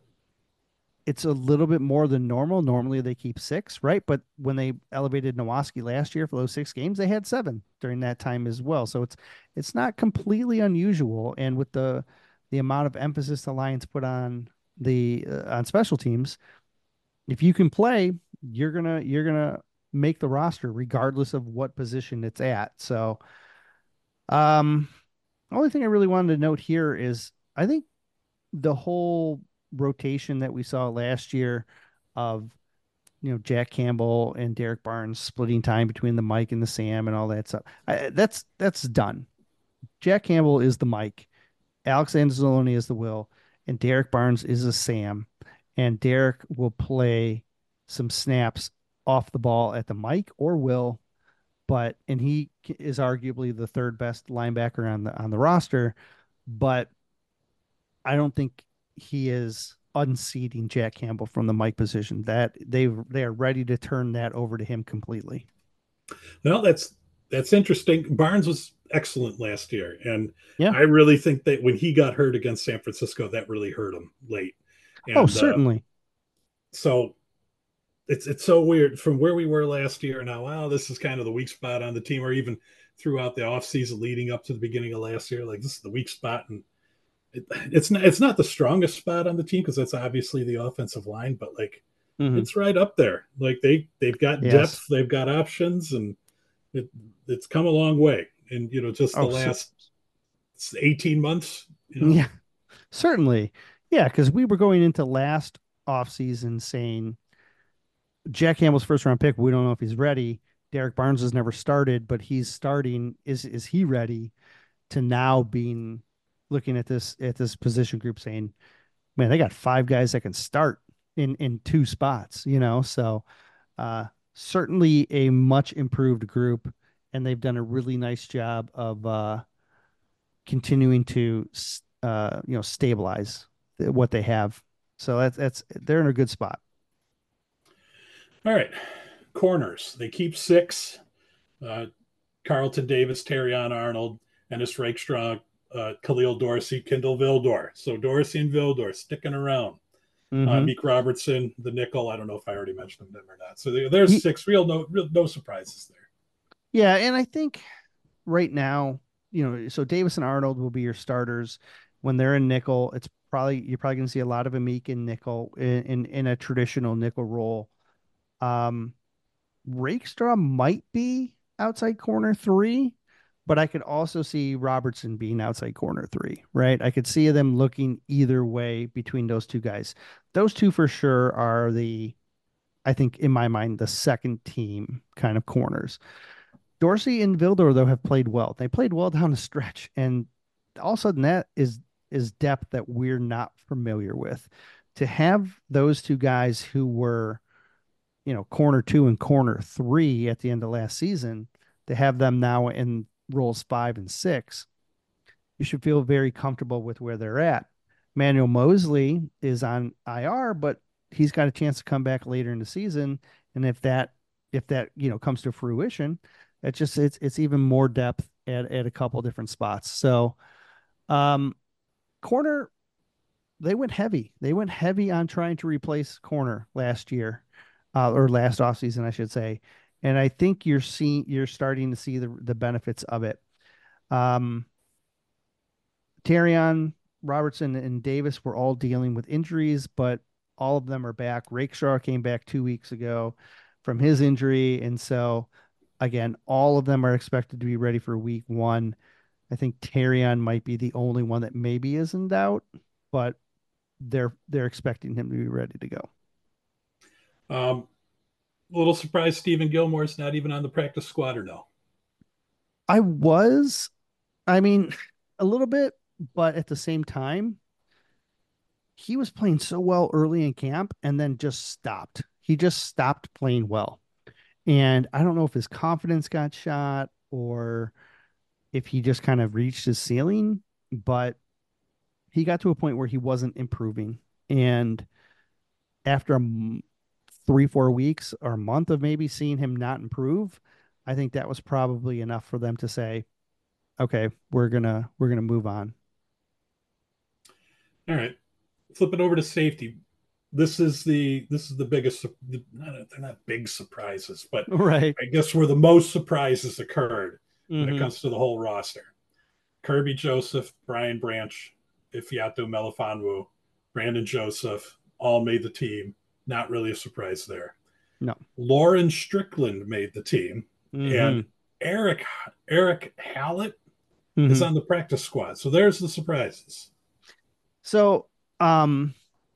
it's a little bit more than normal. Normally they keep 6, right? But when they elevated Nowaski last year for those 6 games, they had 7 during that time as well. So it's not completely unusual. And with the amount of emphasis the Lions put on the on special teams, if you can play, you're gonna make the roster regardless of what position it's at. So, um, the only thing I really wanted to note here is I think the whole rotation that we saw last year of Jack Campbell and Derek Barnes splitting time between the Mike and the Sam and all that stuff. That's done. Jack Campbell is the Mike, Alex Anzalone is the Will, and Derek Barnes is a Sam. And Derek will play some snaps off the ball at the mic or will, but and is arguably the third best linebacker on the roster, but I don't think he is unseating Jack Campbell from the mic position. That they are ready to turn that over to him completely. Well, that's interesting. Barnes was excellent last year, and Yeah. I really think that when he got hurt against San Francisco, that really hurt him late. Oh, And certainly. so it's so weird from where we were last year. Now, wow, this is kind of the weak spot on the team, or even throughout the offseason leading up to the beginning of last year. Like this is the weak spot, and it's not the strongest spot on the team because that's obviously the offensive line, but like Mm-hmm. it's right up there. Like they've got Yes. depth, they've got options, and it, it's come a long way. And just the Oh, last 18 months, yeah, certainly. Yeah, because we were going into last offseason saying Jack Campbell's first round pick. We don't know if he's ready. Derek Barnes has never started, but he's starting. Is he ready? To now being looking at this position group saying, man, they got five guys that can start in two spots, So uh certainly a much improved group, and they've done a really nice job of continuing to stabilize what they have. So that's they're in a good spot. all right. Corners, they keep six. Uh, Carlton Davis, Terrion Arnold, Ennis Rakestraw, Khalil Dorsey, Kendall Vildor. So Dorsey and Vildor sticking around. Mm-hmm. Meek Robertson, the nickel. I don't know if I already mentioned them or not. So there's six. No surprises there. Yeah, and I think right now, so Davis and Arnold will be your starters when they're in nickel. You're probably going to see a lot of Amik in nickel in a traditional nickel role. Um, Rakestraw might be outside corner three, but I could also see Robertson being outside corner three, right? I could see them looking either way between those two guys. Those two for sure are I think in my mind, the second team kind of corners. Dorsey and Vildor though have played well. They played well down the stretch, and all of a sudden that is depth that we're not familiar with. To have those two guys who were, corner two and corner three at the end of last season, to have them now in roles 5 and 6, you should feel very comfortable with where they're at. Manuel Mosley is on IR, but he's got a chance to come back later in the season. And if that comes to fruition, it's even more depth at a couple different spots. So um corner, they went heavy. They went heavy on trying to replace corner last year, or last offseason, I should say. And I think you're starting to see the benefits of it. Um, Terrion, Robertson, and Davis were all dealing with injuries, but all of them are back. Rakeshaw came back 2 weeks ago from his injury. And so, again, all of them are expected to be ready for week one. I think Terrion might be the only one that maybe is in doubt, but they're expecting him to be ready to go. A little surprised Stephen Gilmore's not even on the practice squad or no. I was, I mean, a little bit, but at the same time, he was playing so well early in camp and then just stopped. He just stopped playing well. And I don't know if his confidence got shot or if he just kind of reached his ceiling, but he got to a point where he wasn't improving. And after 3, 4 weeks or a month of maybe seeing him not improve, I think that was probably enough for them to say, okay, we're gonna move on. All right, flip it over to safety. This is the biggest. They're not big surprises, but Right. I guess where the most surprises occurred when it Mm-hmm. comes to the whole roster. Kirby Joseph, Brian Branch, Ifeatu Melifonwu, Brandon Joseph all made the team. Not really a surprise there. No. Lauren Strickland made the team, Mm-hmm. and Eric Eric Hallett is Mm-hmm. on the practice squad. So there's the surprises. So um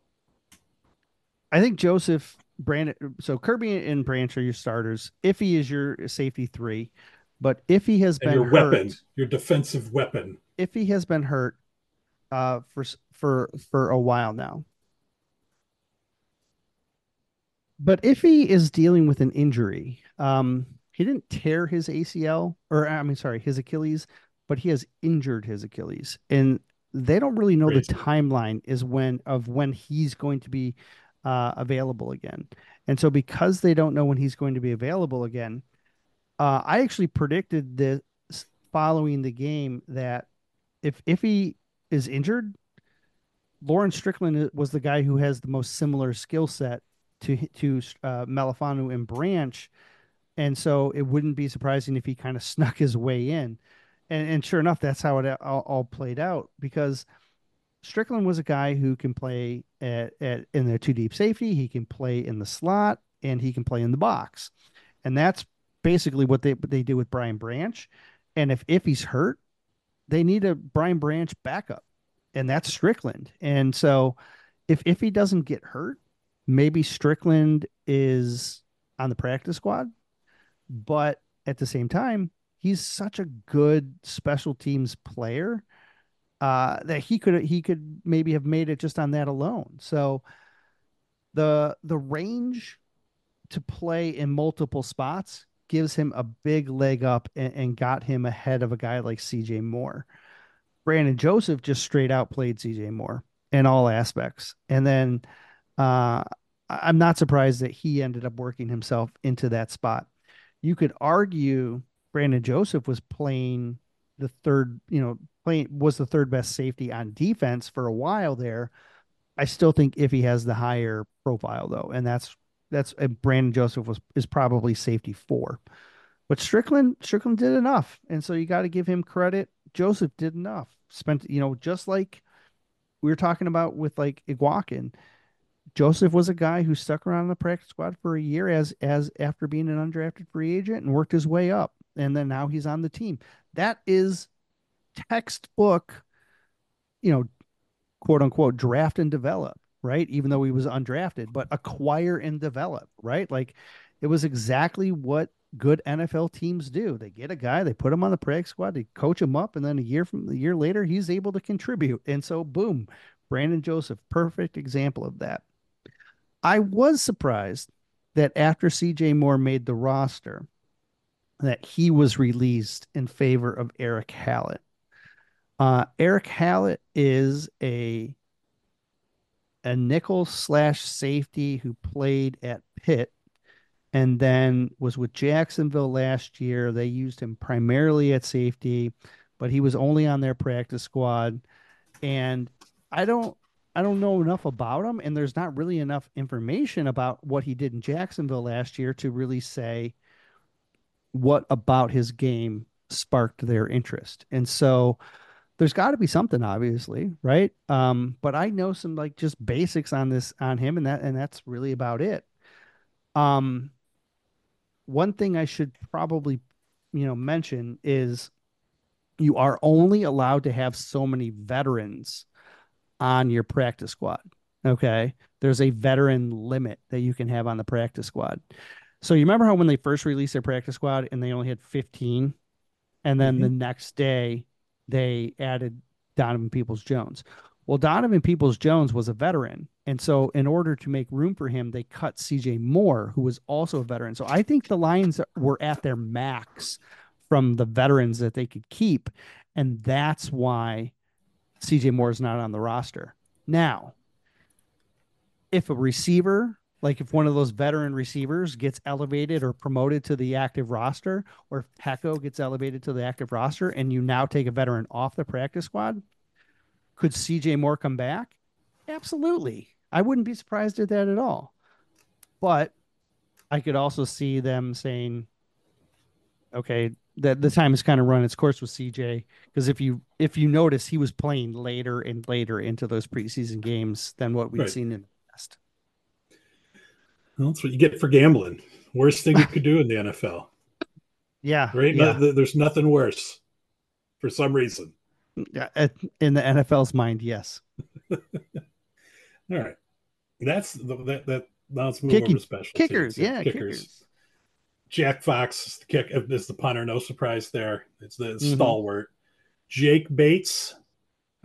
I think Joseph Brandon, so Kirby and Branch are your starters. Iffy is your safety three, but Iffy has And been your weapon, hurt. your defensive weapon. Iffy has been hurt for a while now. But if he is dealing with an injury, he didn't tear his ACL, or I mean, sorry, his Achilles, but he has injured his Achilles, and they don't really know the Crazy. timeline is when he's going to be available again. And so, because they don't know when he's going to be available again, I actually predicted this following the game that if he is injured, Lawrence Strickland was the guy who has the most similar skill set to Malafanu and Branch, and so it wouldn't be surprising if he kind of snuck his way in. And sure enough, that's how it all played out because Strickland was a guy who can play at in the two deep safety, he can play in the slot, and he can play in the box, and that's basically what they do with Brian Branch. And if he's hurt, they need a Brian Branch backup, and that's Strickland. And so if he doesn't get hurt, maybe Strickland is on the practice squad. But at the same time, he's such a good special teams player that he could maybe have made it just on that alone. So the range to play in multiple spots gives him a big leg up and got him ahead of a guy like CJ Moore. Brandon Joseph just straight out played CJ Moore in all aspects. And then uh, I'm not surprised that he ended up working himself into that spot. You could argue Brandon Joseph was playing the third, playing was the third best safety on defense for a while there. I still think if he has the higher profile though, and that's Brandon Joseph is probably safety four. But Strickland did enough, and so you got to give him credit. Joseph did enough. Spent just like we were talking about with like Iguakin. Joseph was a guy who stuck around the practice squad for a year as after being an undrafted free agent and worked his way up, and then now he's on the team. That is textbook, you know, quote unquote draft and develop, right? Even though he was undrafted, but acquire and develop, right? Like it was exactly what good NFL teams do. They get a guy, they put him on the practice squad, they coach him up, and then a year later, he's able to contribute. And so, boom, Brandon Joseph, perfect example of that. I was surprised that after CJ Moore made the roster, that he was released in favor of Eric Hallett. Eric Hallett is a nickel slash safety who played at Pitt and then was with Jacksonville last year. They used him primarily at safety, but he was only on their practice squad. And I don't I don't know enough about him, and there's not really enough information about what he did in Jacksonville last year to really say what about his game sparked their interest. And so there's got to be something, obviously, right? But I know some like just basics on this on him, and that's really about it. Um, One thing I should probably mention is you are only allowed to have so many veterans on your practice squad. Okay. There's a veteran limit that you can have on the practice squad. So you remember how when they first released their practice squad and they only had 15, and then the Hmm. next day they added Donovan Peoples Jones. Well, Donovan Peoples Jones was a veteran. And so, in order to make room for him, they cut CJ Moore, who was also a veteran. So, I think the Lions were at their max from the veterans that they could keep. And that's why CJ Moore is not on the roster. Now, if a receiver, like if one of those veteran receivers gets elevated or promoted to the active roster, or if Pecco gets elevated to the active roster and you now take a veteran off the practice squad, could CJ Moore come back? Absolutely. I wouldn't be surprised at that at all. But I could also see them saying, okay, that the time has kind of run its course with CJ because if you notice, he was playing later and later into those preseason games than what we'd Right. seen in the past. Well, that's what you get for gambling. Worst thing you could do in the NFL. Yeah, Right? No, yeah. there's nothing worse for some reason. Yeah, in the NFL's mind, yes. All right. That. Now let's move over to Kicking special kickers, teams. Yeah, yeah, kickers. kickers. Jack Fox is the punter. No surprise there. It's the Hmm. stalwart. Jake Bates. I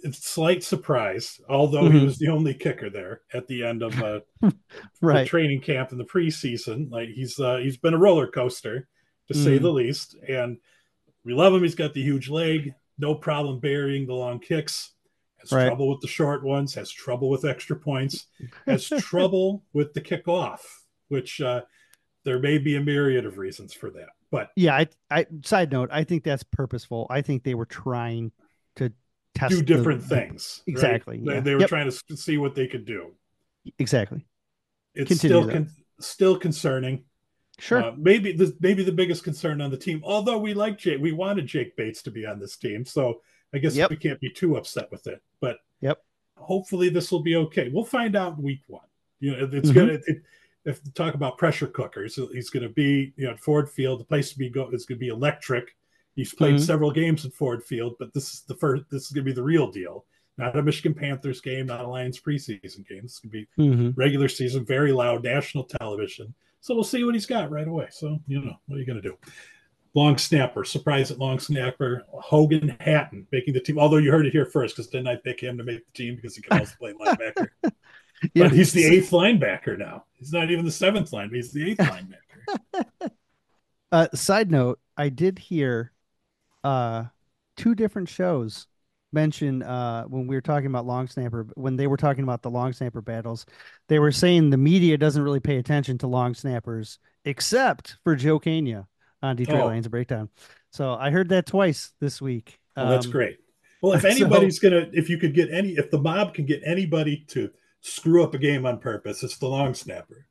it's slight surprise, although he Mhm. was the only kicker there at the end of the Right. training camp in the preseason. Like he's been a roller coaster to say the Mhm. least, and we love him. He's got the huge leg, no problem burying the long kicks. Has Right. trouble with the short ones. Has trouble with extra points. Has trouble with the kickoff, which there may be a myriad of reasons for that. But Yeah, I side note, I think that's purposeful. I think they were trying to do test different the things, right? exactly. They, Yeah. they were Yep. trying to see what they could do. Exactly. It's Continue though. still concerning. Sure. Maybe the biggest concern on the team. Although we like Jake, we wanted Jake Bates to be on this team, so I guess Yep. we can't be too upset with it. But Yep. hopefully this will be okay. We'll find out in week one. It's Hmm. gonna. If you talk about pressure cookers, he's going to be at Ford Field. The place to be is going to be electric. He's played Hmm. several games at Ford Field, but this is the first. This is going to be the real deal. Not a Michigan Panthers game, not a Lions preseason game. This is going to be Hmm. regular season, very loud national television. So we'll see what he's got right away. So what are you going to do? Long snapper, surprise at long snapper. Hogan Hatton making the team. Although you heard it here first, because didn't I pick him to make the team because he can also play linebacker? Yeah. But he's the eighth linebacker now. He's not even the seventh line, but he's the eighth linebacker. Side note, I did hear uh two different shows mention when we were talking about long snapper when they were talking about the long snapper battles, they were saying the media doesn't really pay attention to long snappers except for Joe Kania on Detroit Oh, Lions Breakdown. So I heard that twice this week. well, that's great. Well, if So anybody's gonna, if you could get any, if the mob can get anybody to screw up a game on purpose, it's the long snapper.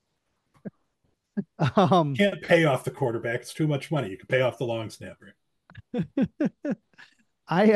um You can't pay off the quarterback; it's too much money. You can pay off the long snapper. I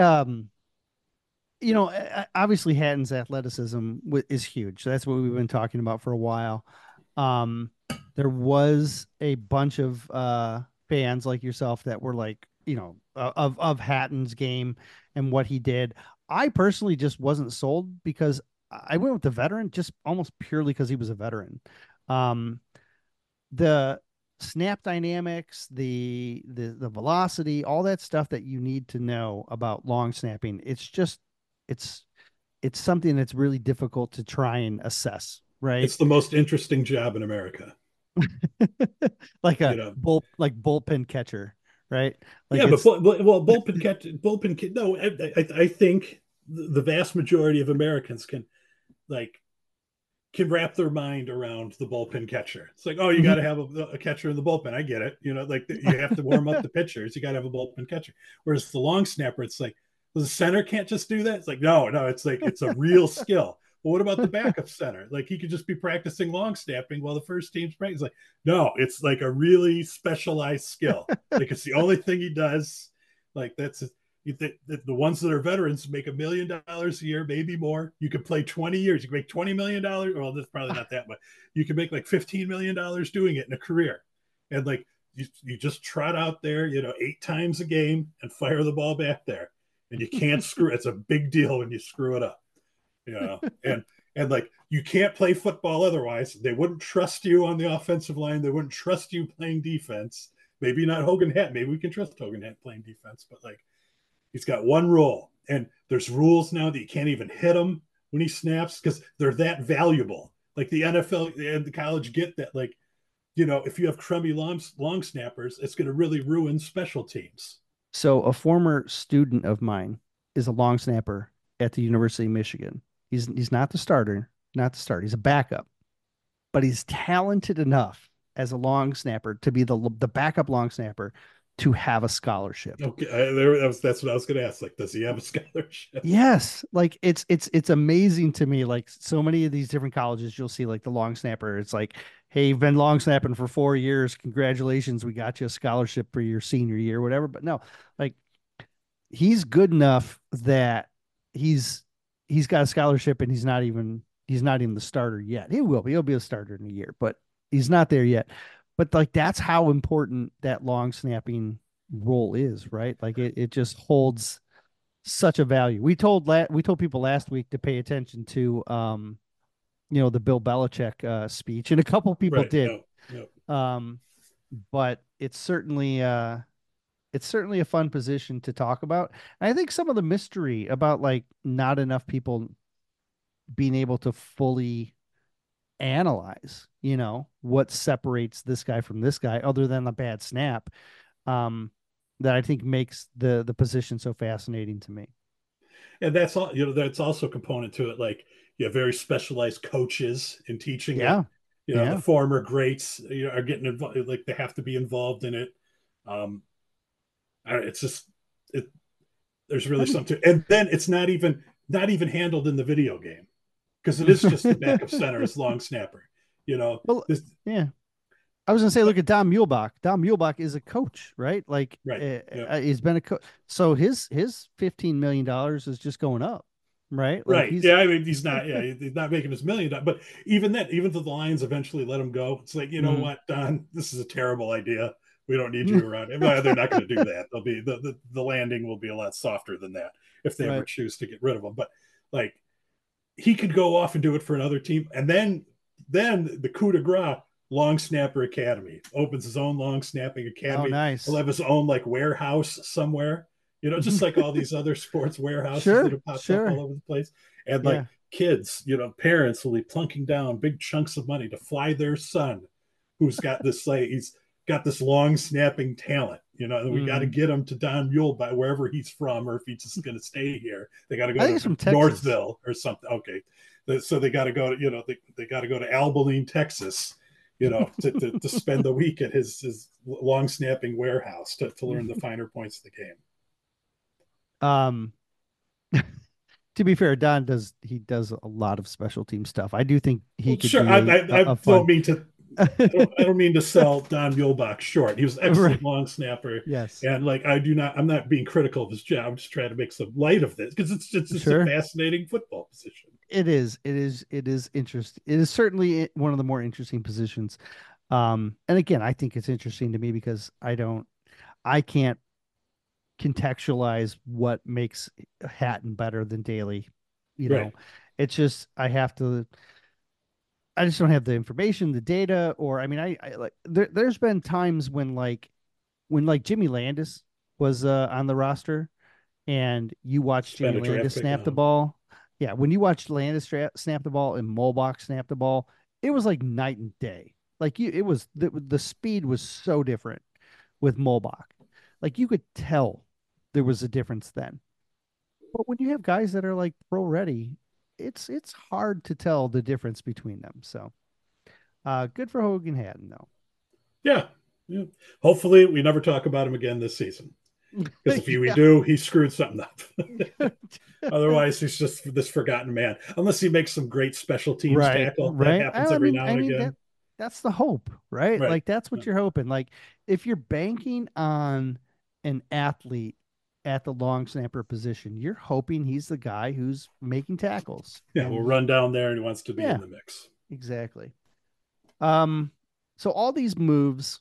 obviously Hatton's athleticism is huge. That's what we've been talking about for a while. Um, there was a bunch of fans like yourself that were like, of Hatton's game and what he did. I personally just wasn't sold because I went with the veteran just almost purely because he was a veteran. Um, the snap dynamics, the velocity, all that stuff that you need to know about long snapping. It's it's something that's really difficult to try and assess, right? It's the most interesting job in America. Like You a know, bullpen catcher, right? Like yeah, but it's well, bullpen. No, I think the vast majority of Americans like can wrap their mind around the bullpen catcher. It's like, oh, you got Mhm. to have a catcher in the bullpen. I get it. Like you have to warm up the pitchers. You got to have a bullpen catcher. Whereas the long snapper, it's like, well, the center can't just do that. It's like, no. It's like, it's a real skill. But what about the backup center? Like he could just be practicing long snapping while the first team's practicing. Like, no, it's like a really specialized skill. Like it's the only thing he does. Like the ones that are veterans make $1 million a year, maybe more. You could play 20 years. You can make $20 million. Well, that's probably not that, but you can make like $15 million doing it in a career. And like you just trot out there, 8 times a game and fire the ball back there. And you can't screw it. It's a big deal when you screw it up. You know, and like you can't play football otherwise. They wouldn't trust you on the offensive line. They wouldn't trust you playing defense. Maybe not Hogan Hatt. Maybe we can trust Hogan Hatt playing defense, but like he's got one rule, and there's rules now that you can't even hit him when he snaps because they're that valuable. Like the NFL and the college get that. Like, if you have crummy long snappers, it's going to really ruin special teams. so a former student of mine is a long snapper at the University of Michigan. He's not the starter, not the start. He's a backup, but he's talented enough as a long snapper to be the backup long snapper to have a scholarship. Okay, that's what I was going to ask. Like, does he have a scholarship? Yes, like it's amazing to me. Like so many of these different colleges, you'll see like the long snapper. It's like, hey, you've been long snapping for 4 years. Congratulations, we got you a scholarship for your senior year, whatever. But no, like he's good enough that he's he's got a scholarship and he's not even the starter yet. He will be. He'll be a starter in a year, but he's not there yet. But like that's how important that long snapping role is, right? Like it just holds such a value. We told people last week to pay attention to the Bill Belichick speech, and a couple people Right. did. No. No. Um, but it's certainly it's certainly a fun position to talk about. And I think some of the mystery about like not enough people being able to fully analyze, what separates this guy from this guy other than the bad snap, um, that I think makes the position so fascinating to me. And that's all, that's also a component to it. Like you have very specialized coaches in teaching it. Yeah. The Yeah. former greats, are getting involved. Like they have to be involved in it. Um, it's just, it, there's really That'd something to, and then it's not even handled in the video game because it be is just the backup center as long snapper. well, This, yeah. I was gonna say, but look at Don Muhlbach. Don Muhlbach is a coach, right? Like, right, yeah, he's been a coach, so his $15 million is just going up, right? Like right, he's yeah. I mean, he's not, yeah, he's not making his $1 million, but even then, even though the Lions eventually let him go, it's like, you know mm, what, Don, this is a terrible idea. We don't need you around. Well, they're not going to do that. They'll be the landing will be a lot softer than that if they ever right. choose to get rid of him. But like he could go off and do it for another team, and then the coup de grace, long snapper academy, opens his own long snapping Oh, academy. He'll nice. have his own like warehouse somewhere, just like all these other sports warehouses that Sure, have popped up sure. all over the place. And like Yeah. kids, parents will be plunking down big chunks of money to fly their son, who's got this like he's got this long snapping talent. And we got to Mm. get him to Don Mule by wherever he's from, or if he's just going to stay here, they got to I go think it's to from Texas. Northville or something. Okay, so they got to go to they got to go to Abilene, Texas, to spend the week at his long snapping warehouse to learn the finer points of the game. Um, to be fair, Don does a lot of special team stuff. I do think he Well, could sure. I, be I, I a don't fun. mean to. I don't mean to sell Don Muhlbach short. He was an Right. excellent long snapper, Yes. and like I do not. I'm not being critical of his job. I'm just trying to make some light of this because it's a Sure. fascinating football position. It is. It is. It is interesting. It is certainly one of the more interesting positions. And again, I think it's interesting to me because I can't contextualize what makes Hatton better than Daly. You know, Right. it's just I just don't have the information, the data, or I mean, I like there's been times when Jimmy Landis was on the roster and you watched Spend Jimmy a draft Landis pick snap on the him. ball. Yeah, when you watched Landis snap the ball and Molbach snap the ball, it was like night and day. Like it was the speed was so different with Molbach. Like you could tell there was a difference then. But when you have guys that are like pro ready, it's hard to tell the difference between them. So good for Hogan Hatton Yeah. Yeah. Hopefully, we never talk about him again this season. though. Because if we Yeah. do, he screwed something up. Otherwise, he's just this forgotten man. Unless he makes some great special teams Right, tackle, that right. happens every now I and mean again. that's the hope, right? Right. Like that's what you're hoping. Like if you're banking on an athlete at the long snapper position, you're hoping he's the guy who's making tackles. Yeah, And we'll run down there and he wants to be yeah, in the mix. exactly. Um, so all these moves,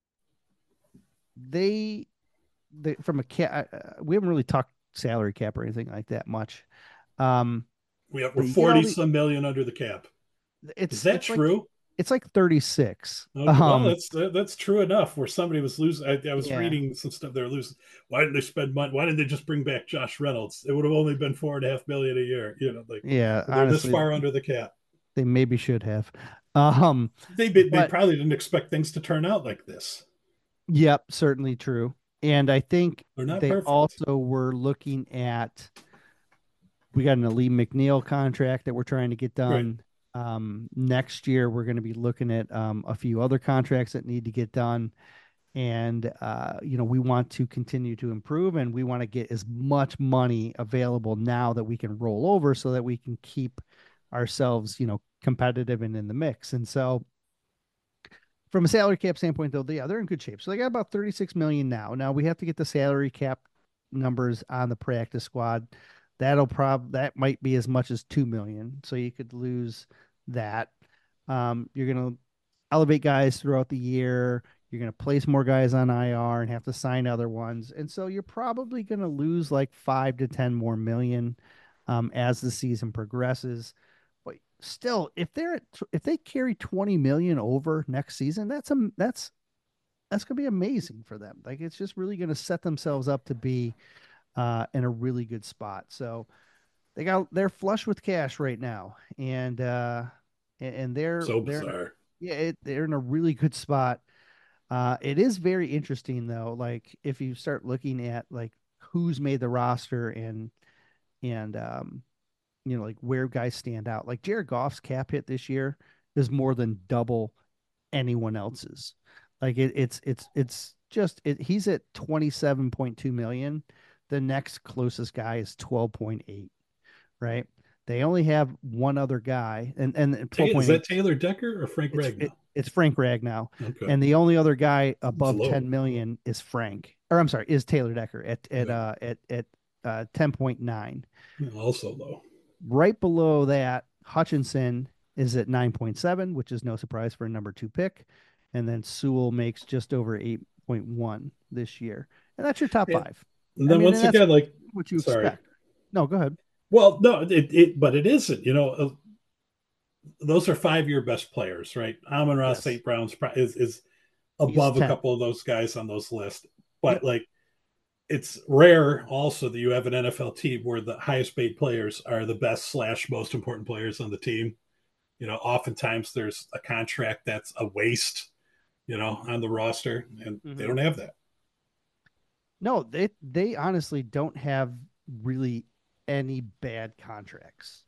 they from a cap, we haven't really talked salary cap or anything like that much. Um, We're but you get all 40 the some million under the cap. Is that it's like true? it's like 36. Okay, well, that's true enough. Where somebody was losing, I was Yeah. reading some stuff they're losing. Why didn't they spend money? Why didn't they just bring back Josh Reynolds? It would have only been 4.5 million a year. Like Yeah, they're this honestly, far under the cap. they maybe should have. Um, They but probably didn't expect things to turn out like this. yep, certainly true. And I think They're not they perfect. also were looking at we got an Ali McNeil contract that we're trying to get Right. done. Next year we're going to be looking at a few other contracts that need to get done. And we want to continue to improve and we want to get as much money available now that we can roll over so that we can keep ourselves, competitive and in the mix. And so from a salary cap standpoint, though, they're in good shape. So they got about 36 million now. Now we have to get the salary cap numbers on the practice squad. That might be as much as 2 million. So you could lose that. You're gonna elevate guys throughout the year. You're gonna place more guys on IR and have to sign other ones. And so you're probably gonna lose like 5 to 10 more million as the season progresses. But still, if they carry 20 million over next season, that's that's going to be amazing for them. Like it's just really going to set themselves up to be in a really good spot. So they're flush with cash right now, and So they're bizarre. they're in a really good spot. It is very interesting though. Like if you start looking at like who's made the roster and like where guys stand out. Like Jared Goff's cap hit this year is more than double anyone else's. Like it's just he's at 27.2 million. The next closest guy is 12.8, right? They only have one other guy, and Is 12.8. that Taylor Decker or Frank Ragnow? It's Frank Ragnow, Okay, and the only other guy it's above low. 10 million is Frank, or I'm sorry, is Taylor Decker Yeah, at 10.9. also low. Right below that, Hutchinson is at 9.7, which is no surprise for a number two pick. And then Sewell makes just over 8.1 this year. And that's your top And, five. and I then mean, and once that's again, like, what you sorry. expect. No, go ahead. Well, no, but it isn't. Those are 5 year best players, right? Amon-Ra Yes. St. Brown's is He's above a 10. couple of those guys on those lists, but Yep. like it's rare also that you have an NFL team where the highest paid players are the best slash most important players on the team. Oftentimes there's a contract that's a waste, on the roster, and they Mm-hmm. don't have that. No, they honestly don't have really any bad contracts.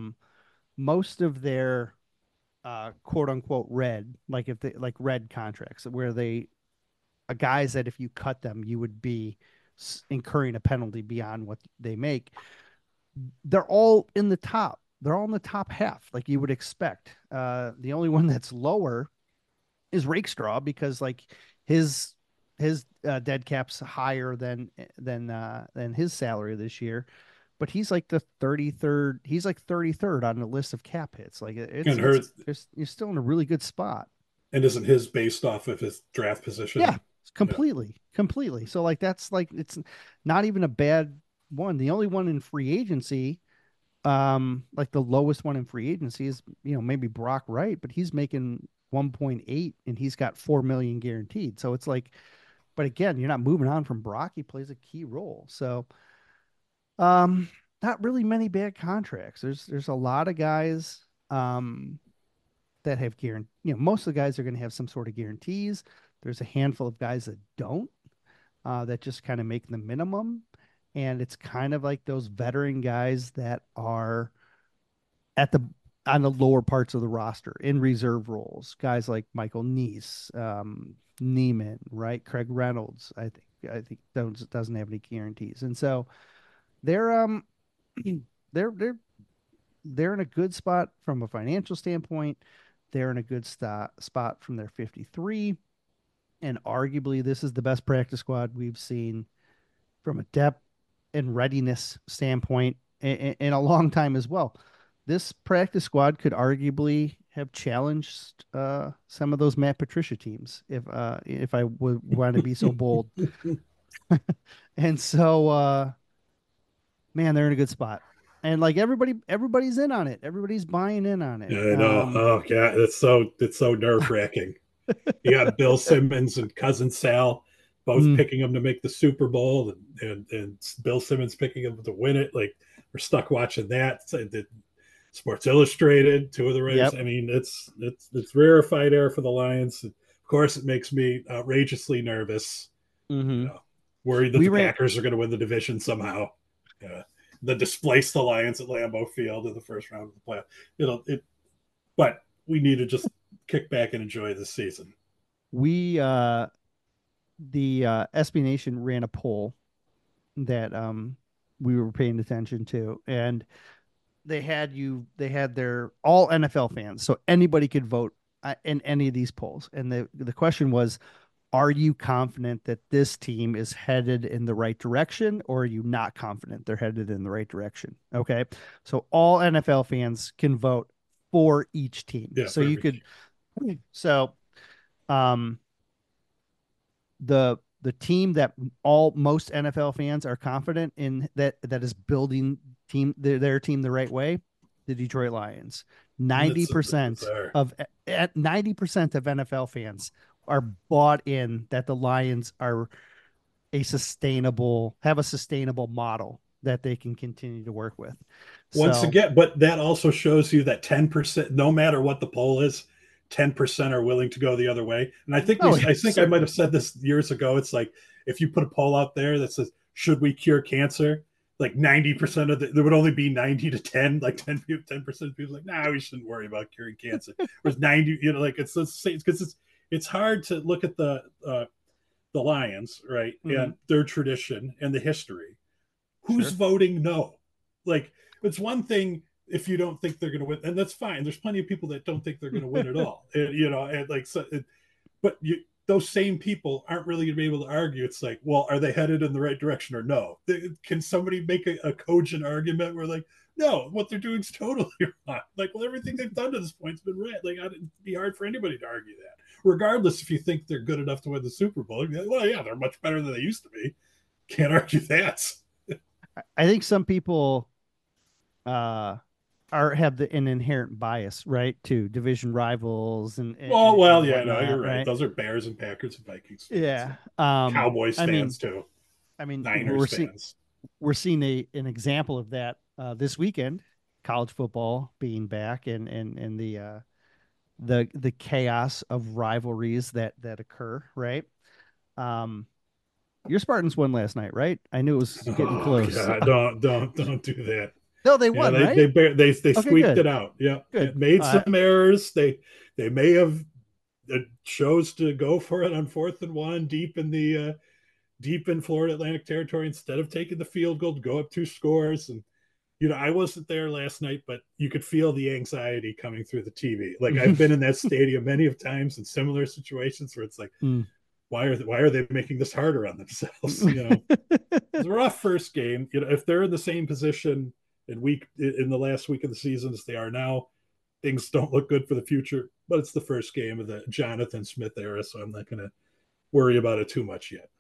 Most of their quote unquote red, like if they like red contracts where they guys that if you cut them, you would be incurring a penalty beyond what they make. They're all in the top. They're all in the top half, like you would expect. The only one that's lower is Rakestraw because like his dead cap's higher than his salary this year, but he's like the 33rd. He's like 33rd on the list of cap hits. Like And hers you're still in a really good spot. and isn't his based off of his draft Yeah, position? Yeah. completely. So like that's like it's not even a bad one. The only one in free agency, like the lowest one in free agency is maybe Brock Wright, but he's making 1.8 and he's got 4 million guaranteed. So it's like, but again, you're not moving on from Brock. He plays a key role. So um, not really many bad contracts. There's a lot of guys that have guaranteed. Most of the guys are going to have some sort of guarantees. There's a handful of guys that don't, that just kind of make the minimum. And it's kind of like those veteran guys that are at the on the lower parts of the roster in reserve roles. Guys like Michael Neese, Neiman, right? Craig Reynolds, I think doesn't have any guarantees. And so they're they're they're they're in a good spot from a financial standpoint. They're in a good spot from their 53. And arguably, this is the best practice squad we've seen from a depth and readiness standpoint in a long time as well. This practice squad could arguably have challenged some of those Matt Patricia teams if I would want to be so bold. And so, man, they're in a good spot. And like everybody's in on it. Everybody's buying in on it. Yeah, I know. Oh god, it's so nerve wracking. You got Bill Simmons and cousin Sal both mm, picking him to make the Super Bowl, and Bill Simmons picking him to win it. Like we're stuck watching that. The Sports Illustrated, two of the writers. yep. I mean, it's rarefied air for the Lions. Of course, it makes me outrageously nervous. You hmm know, worried that We the ran. Packers are going to win the division somehow. Yeah. The displace the Lions at Lambeau Field in the first round of the playoff. But we need to just kick back and enjoy this season. We the SB Nation ran a poll that we were paying attention to, and they had their all NFL fans, so anybody could vote in any of these polls. And the question was, are you confident that this team is headed in the right direction, or are you not confident they're headed in the right direction? Okay, so all NFL fans can vote for each team. Yeah, So for you every could team. so um the team that all most NFL fans are confident in that is building their team the right way, the Detroit Lions. And it's 90% bizarre. of at 90% of NFL fans are bought in that the Lions are have a sustainable model that they can continue to work with. Once So, again, but that also shows you that 10%, no matter what the poll is, 10% are willing to go the other way. And oh, I think I might certainly. have said this years ago. It's like if you put a poll out there that says, should we cure cancer? Like 90% there would only be 90 to 10, like 10% of people like, nah, we shouldn't worry about curing cancer. Whereas 90, like it's because it's hard to look at the Lions, right? Mm-hmm. And their tradition and the history. Who's Sure. voting no? Like, it's one thing if you don't think they're going to win, and that's fine. There's plenty of people that don't think they're going to win at all, and like, so, but those same people aren't really going to be able to argue. It's like, well, are they headed in the right direction or no? Can somebody make a cogent argument where like, no, what they're doing is totally wrong. Like, well, everything they've done to this point has been right. Like, it'd be hard for anybody to argue that, regardless if you think they're good enough to win the Super Bowl. Like, well, yeah, they're much better than they used to be. Can't argue that. I think some people uh have an inherent bias, right, to division rivals Oh well, and yeah, no, you're whatnot, right. right? Those are Bears and Packers and Vikings fans, Yeah. and Cowboys I mean, fans too, I mean, Niners fans. we're seeing an example of that this weekend, college football being back and the chaos of rivalries that occur, right? Um, your Spartans won last night, right? I knew it was getting Oh close. god, don't do that. No, they Yeah, won, right? they Okay, squeaked good, it out. Yeah, good. it made some errors. They may have chose to go for it on 4th and 1 deep in Florida Atlantic territory instead of taking the field goal to go up 2 scores. And I wasn't there last night, but you could feel the anxiety coming through the TV. Like, I've been in that stadium many of times in similar situations where it's like, Mm. why are they making this harder on themselves? It's a rough first game. If they're in the same position in the last week of the season as they are now, things don't look good for the future. But it's the first game of the Jonathan Smith era, so I'm not going to worry about it too much yet.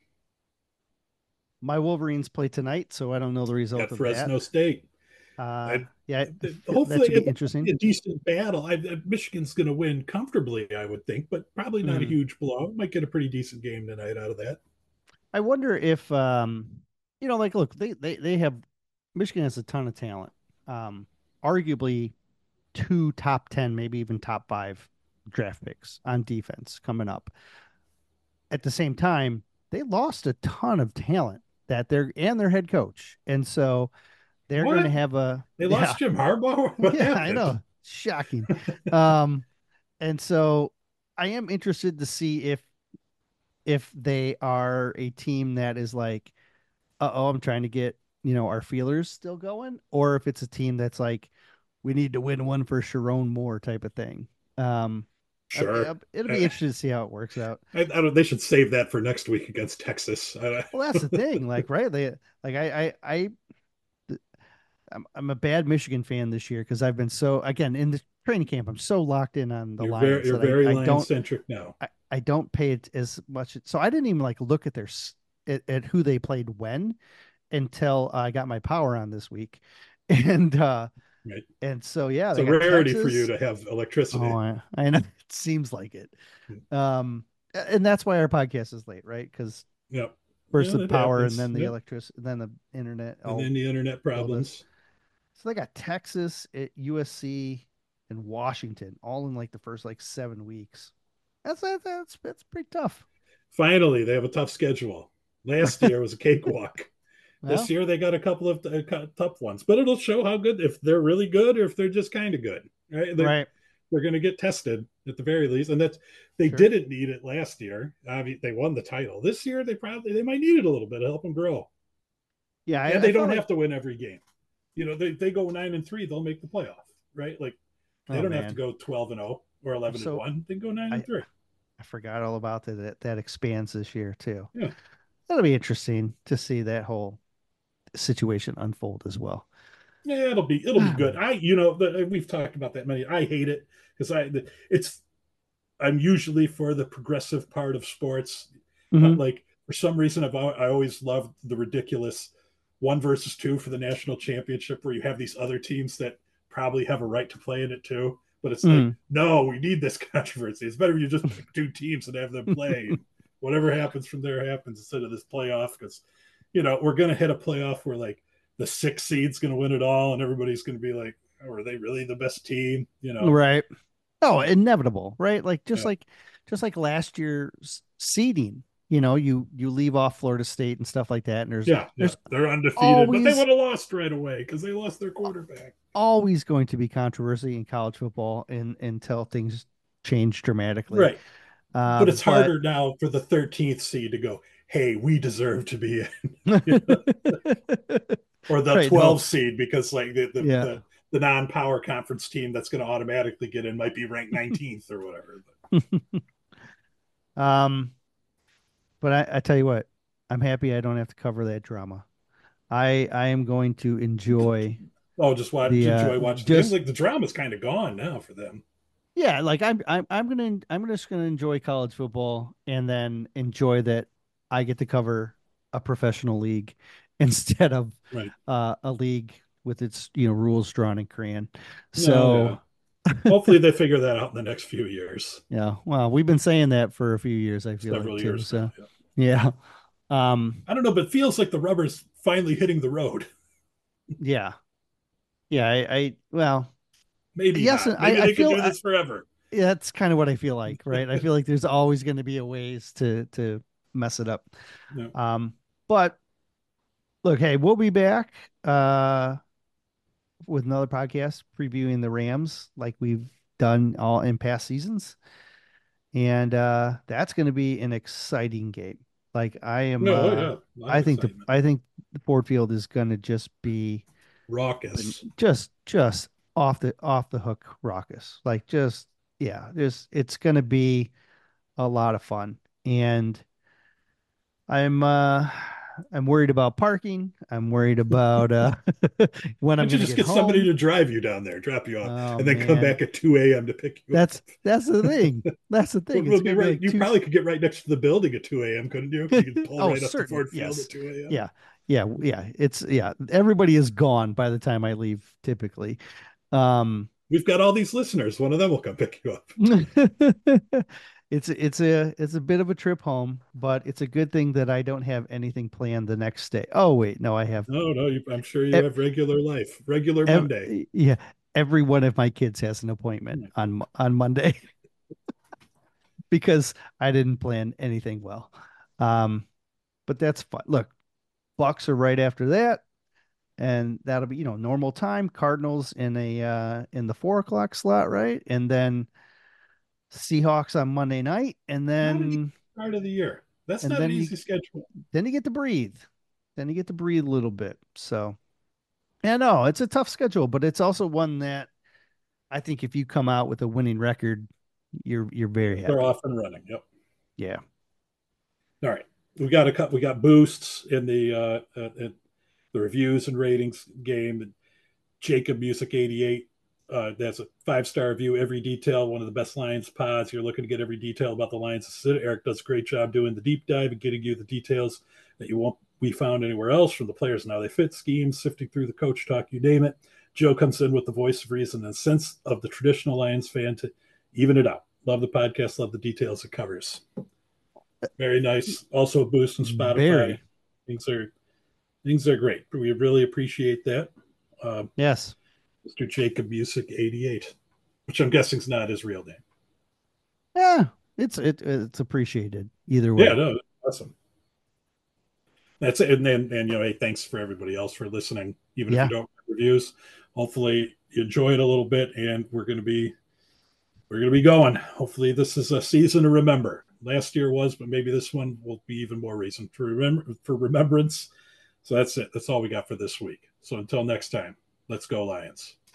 My Wolverines play tonight, so I don't know the result At of that. Fresno State, I, Yeah, that hopefully should be it'll interesting. be a decent battle. Michigan's going to win comfortably, I would think, but probably not a Mm. huge blow. Might get a pretty decent game tonight out of that. I wonder if like look, they have Michigan has a ton of talent. Arguably two top 10, maybe even top 5 draft picks on defense coming up. At the same time, they lost a ton of talent that their head coach. And so they're going to What? have a They yeah, lost Jim Harbaugh? What yeah, I happened? know. Shocking. Um and so I am interested to see if they are a team that is like, oh, I'm trying to get, our feelers still going, or if it's a team that's like, we need to win one for Sharon Moore type of thing. Um, Sure. it'll be I, interesting to see how it works out. I don't. They should save that for next week against Texas. Well, that's the thing, like, right? Like, I'm a bad Michigan fan this year because I've been so, again, in the training camp, I'm so locked in on the Lions You're that very Lion centric now. I don't pay it as much. So I didn't even like look at at who they played when until I got my power on this week. And Right. and so yeah, It's they a got rarity for you Texas. to have Oh, electricity. I know it seems like it. And that's why our podcast is late, right? Because Yep. first Yeah, the that power and happens. then the Yep. electricity, then the internet And all then the internet killed us. problems. So they got Texas, USC, and Washington all in like the first like 7 weeks. That's pretty tough. Finally, they have a tough schedule. Last year was a cakewalk. This Well, year they got a couple of tough ones, but it'll show how good, if they're really good or if they're just kind of good. Right? right, They're going to get tested at the very least, and that's they sure. didn't need it last year. They won the title. This year they might need it a little bit to help them grow, Yeah, and I they felt don't like, have to win every game. They go 9-3, they'll make the playoff, right? Like, they oh don't have to man, go 12-0 or I'm 11 and so 1. They can go nine I and three. I forgot all about that expands this year too. Yeah, That'll be interesting to see that whole situation unfold as well. yeah, it'll be good. We've talked about that many. I hate it because it's I'm usually for the progressive part of sports, but Mm-hmm. like for some reason I always loved the ridiculous 1 versus 2 for the national championship where you have these other teams that probably have a right to play in it too, But it's like, Mm. no, we need this controversy. It's better if you just pick two teams and have them play. Whatever happens from there happens instead of this playoff, because we're going to hit a playoff where like the 6 seed's going to win it all, and everybody's going to be like, oh, are they really the best team? Right. Oh, inevitable, right? Like Yeah. just like last year's seeding, you leave off Florida State and stuff like that, and Yeah, there's they're undefeated, but they always would have lost right away because they lost their quarterback. always going to be controversy in college football until things change dramatically. Right. But it's But harder now for the 13th seed to go, hey, we deserve to be in. Or the right, no, 12 seed, because like yeah. the non-power conference team that's going to automatically get in might be ranked 19th or whatever. um, but I tell you what, I'm happy I don't have to cover that drama. I am going to enjoy Oh, just enjoy watching the games. just Like the drama's kind of gone now for them. yeah, like I'm just gonna enjoy college football and then enjoy that I get to cover a professional league instead of Right. a league with its rules drawn in crayon. No, yeah. So Hopefully they figure that out in the next few years. yeah, well, we've been saying that for a few years, I feel like Several too. years now. So Yeah. yeah. Um I don't know, but it feels like the rubber's finally hitting the road. yeah. Yeah, I well, Maybe yes, not. and Maybe I they could feel do this forever. that's kind of what I feel like, right? I feel like there's always going to be a ways to mess it up. No. But look, hey, we'll be back with another podcast previewing the Rams like we've done all in past seasons. And that's going to be an exciting game. Like I am No, yeah. A lot of excitement. I think the Ford Field is going to just be Raucous. just off the hook raucous. Like just yeah, it's going to be a lot of fun. And I'm I'm worried about parking. I'm worried about when Why I'm don't you going to just get get somebody home. to drive you down there, drop you off, Oh and then come man. back at 2 a.m. to pick you up? That's the thing. That's the thing. It's Would be going to be right. like You two. probably could get right next to the building at 2 a.m., couldn't you? You could pull Oh, right up to certainly. Ford Field Yes. at 2 a.m. Yeah. Yeah. Yeah. It's yeah. Everybody is gone by the time I leave typically. Um We've got all these listeners. One of them will come pick you up. it's a bit of a trip home, but it's a good thing that I don't have anything planned the next day. Oh wait, no, I have No, no, I'm sure you have regular life, regular ev- Monday. yeah, every one of my kids has an appointment on Monday because I didn't plan anything well. Um, but that's fine. Look, Bucks are right after that, and that'll be normal time. Cardinals in the 4 o'clock slot, right? And then Seahawks on Monday night, and Not an easy then start of the year. That's and not an then you easy schedule. then you get to breathe. Then you get to breathe a little bit. So yeah, no, it's a tough schedule, but it's also one that I think if you come out with a winning record, you're very They're happy. off and running. Yep. Yeah. All right. We got boosts in the reviews and ratings game. Jacob Music 88. That's a 5-star review. Every detail, one of the best Lions pods. You're looking to get every detail about the Lions. Eric does a great job doing the deep dive and getting you the details that you won't be found anywhere else from the players and how they fit, schemes, sifting through the coach talk, you name it. Joe comes in with the voice of reason and sense of the traditional Lions fan to even it out. Love the podcast. Love the details it covers. Very nice. Also a boost in Spotify. Very. Things are great. We really appreciate that. Yes. Mr. Jacob Music 88, which I'm guessing is not his real name. Yeah. It's appreciated either Yeah, way. no, awesome. That's it. And then, hey, thanks for everybody else for listening, even if you Yeah. don't have reviews. Hopefully you enjoy it a little bit, and we're going to be going. Hopefully this is a season to remember. Last year was, but maybe this one will be even more reason for remembrance. So that's it. That's all we got for this week. So until next time, let's go Lions.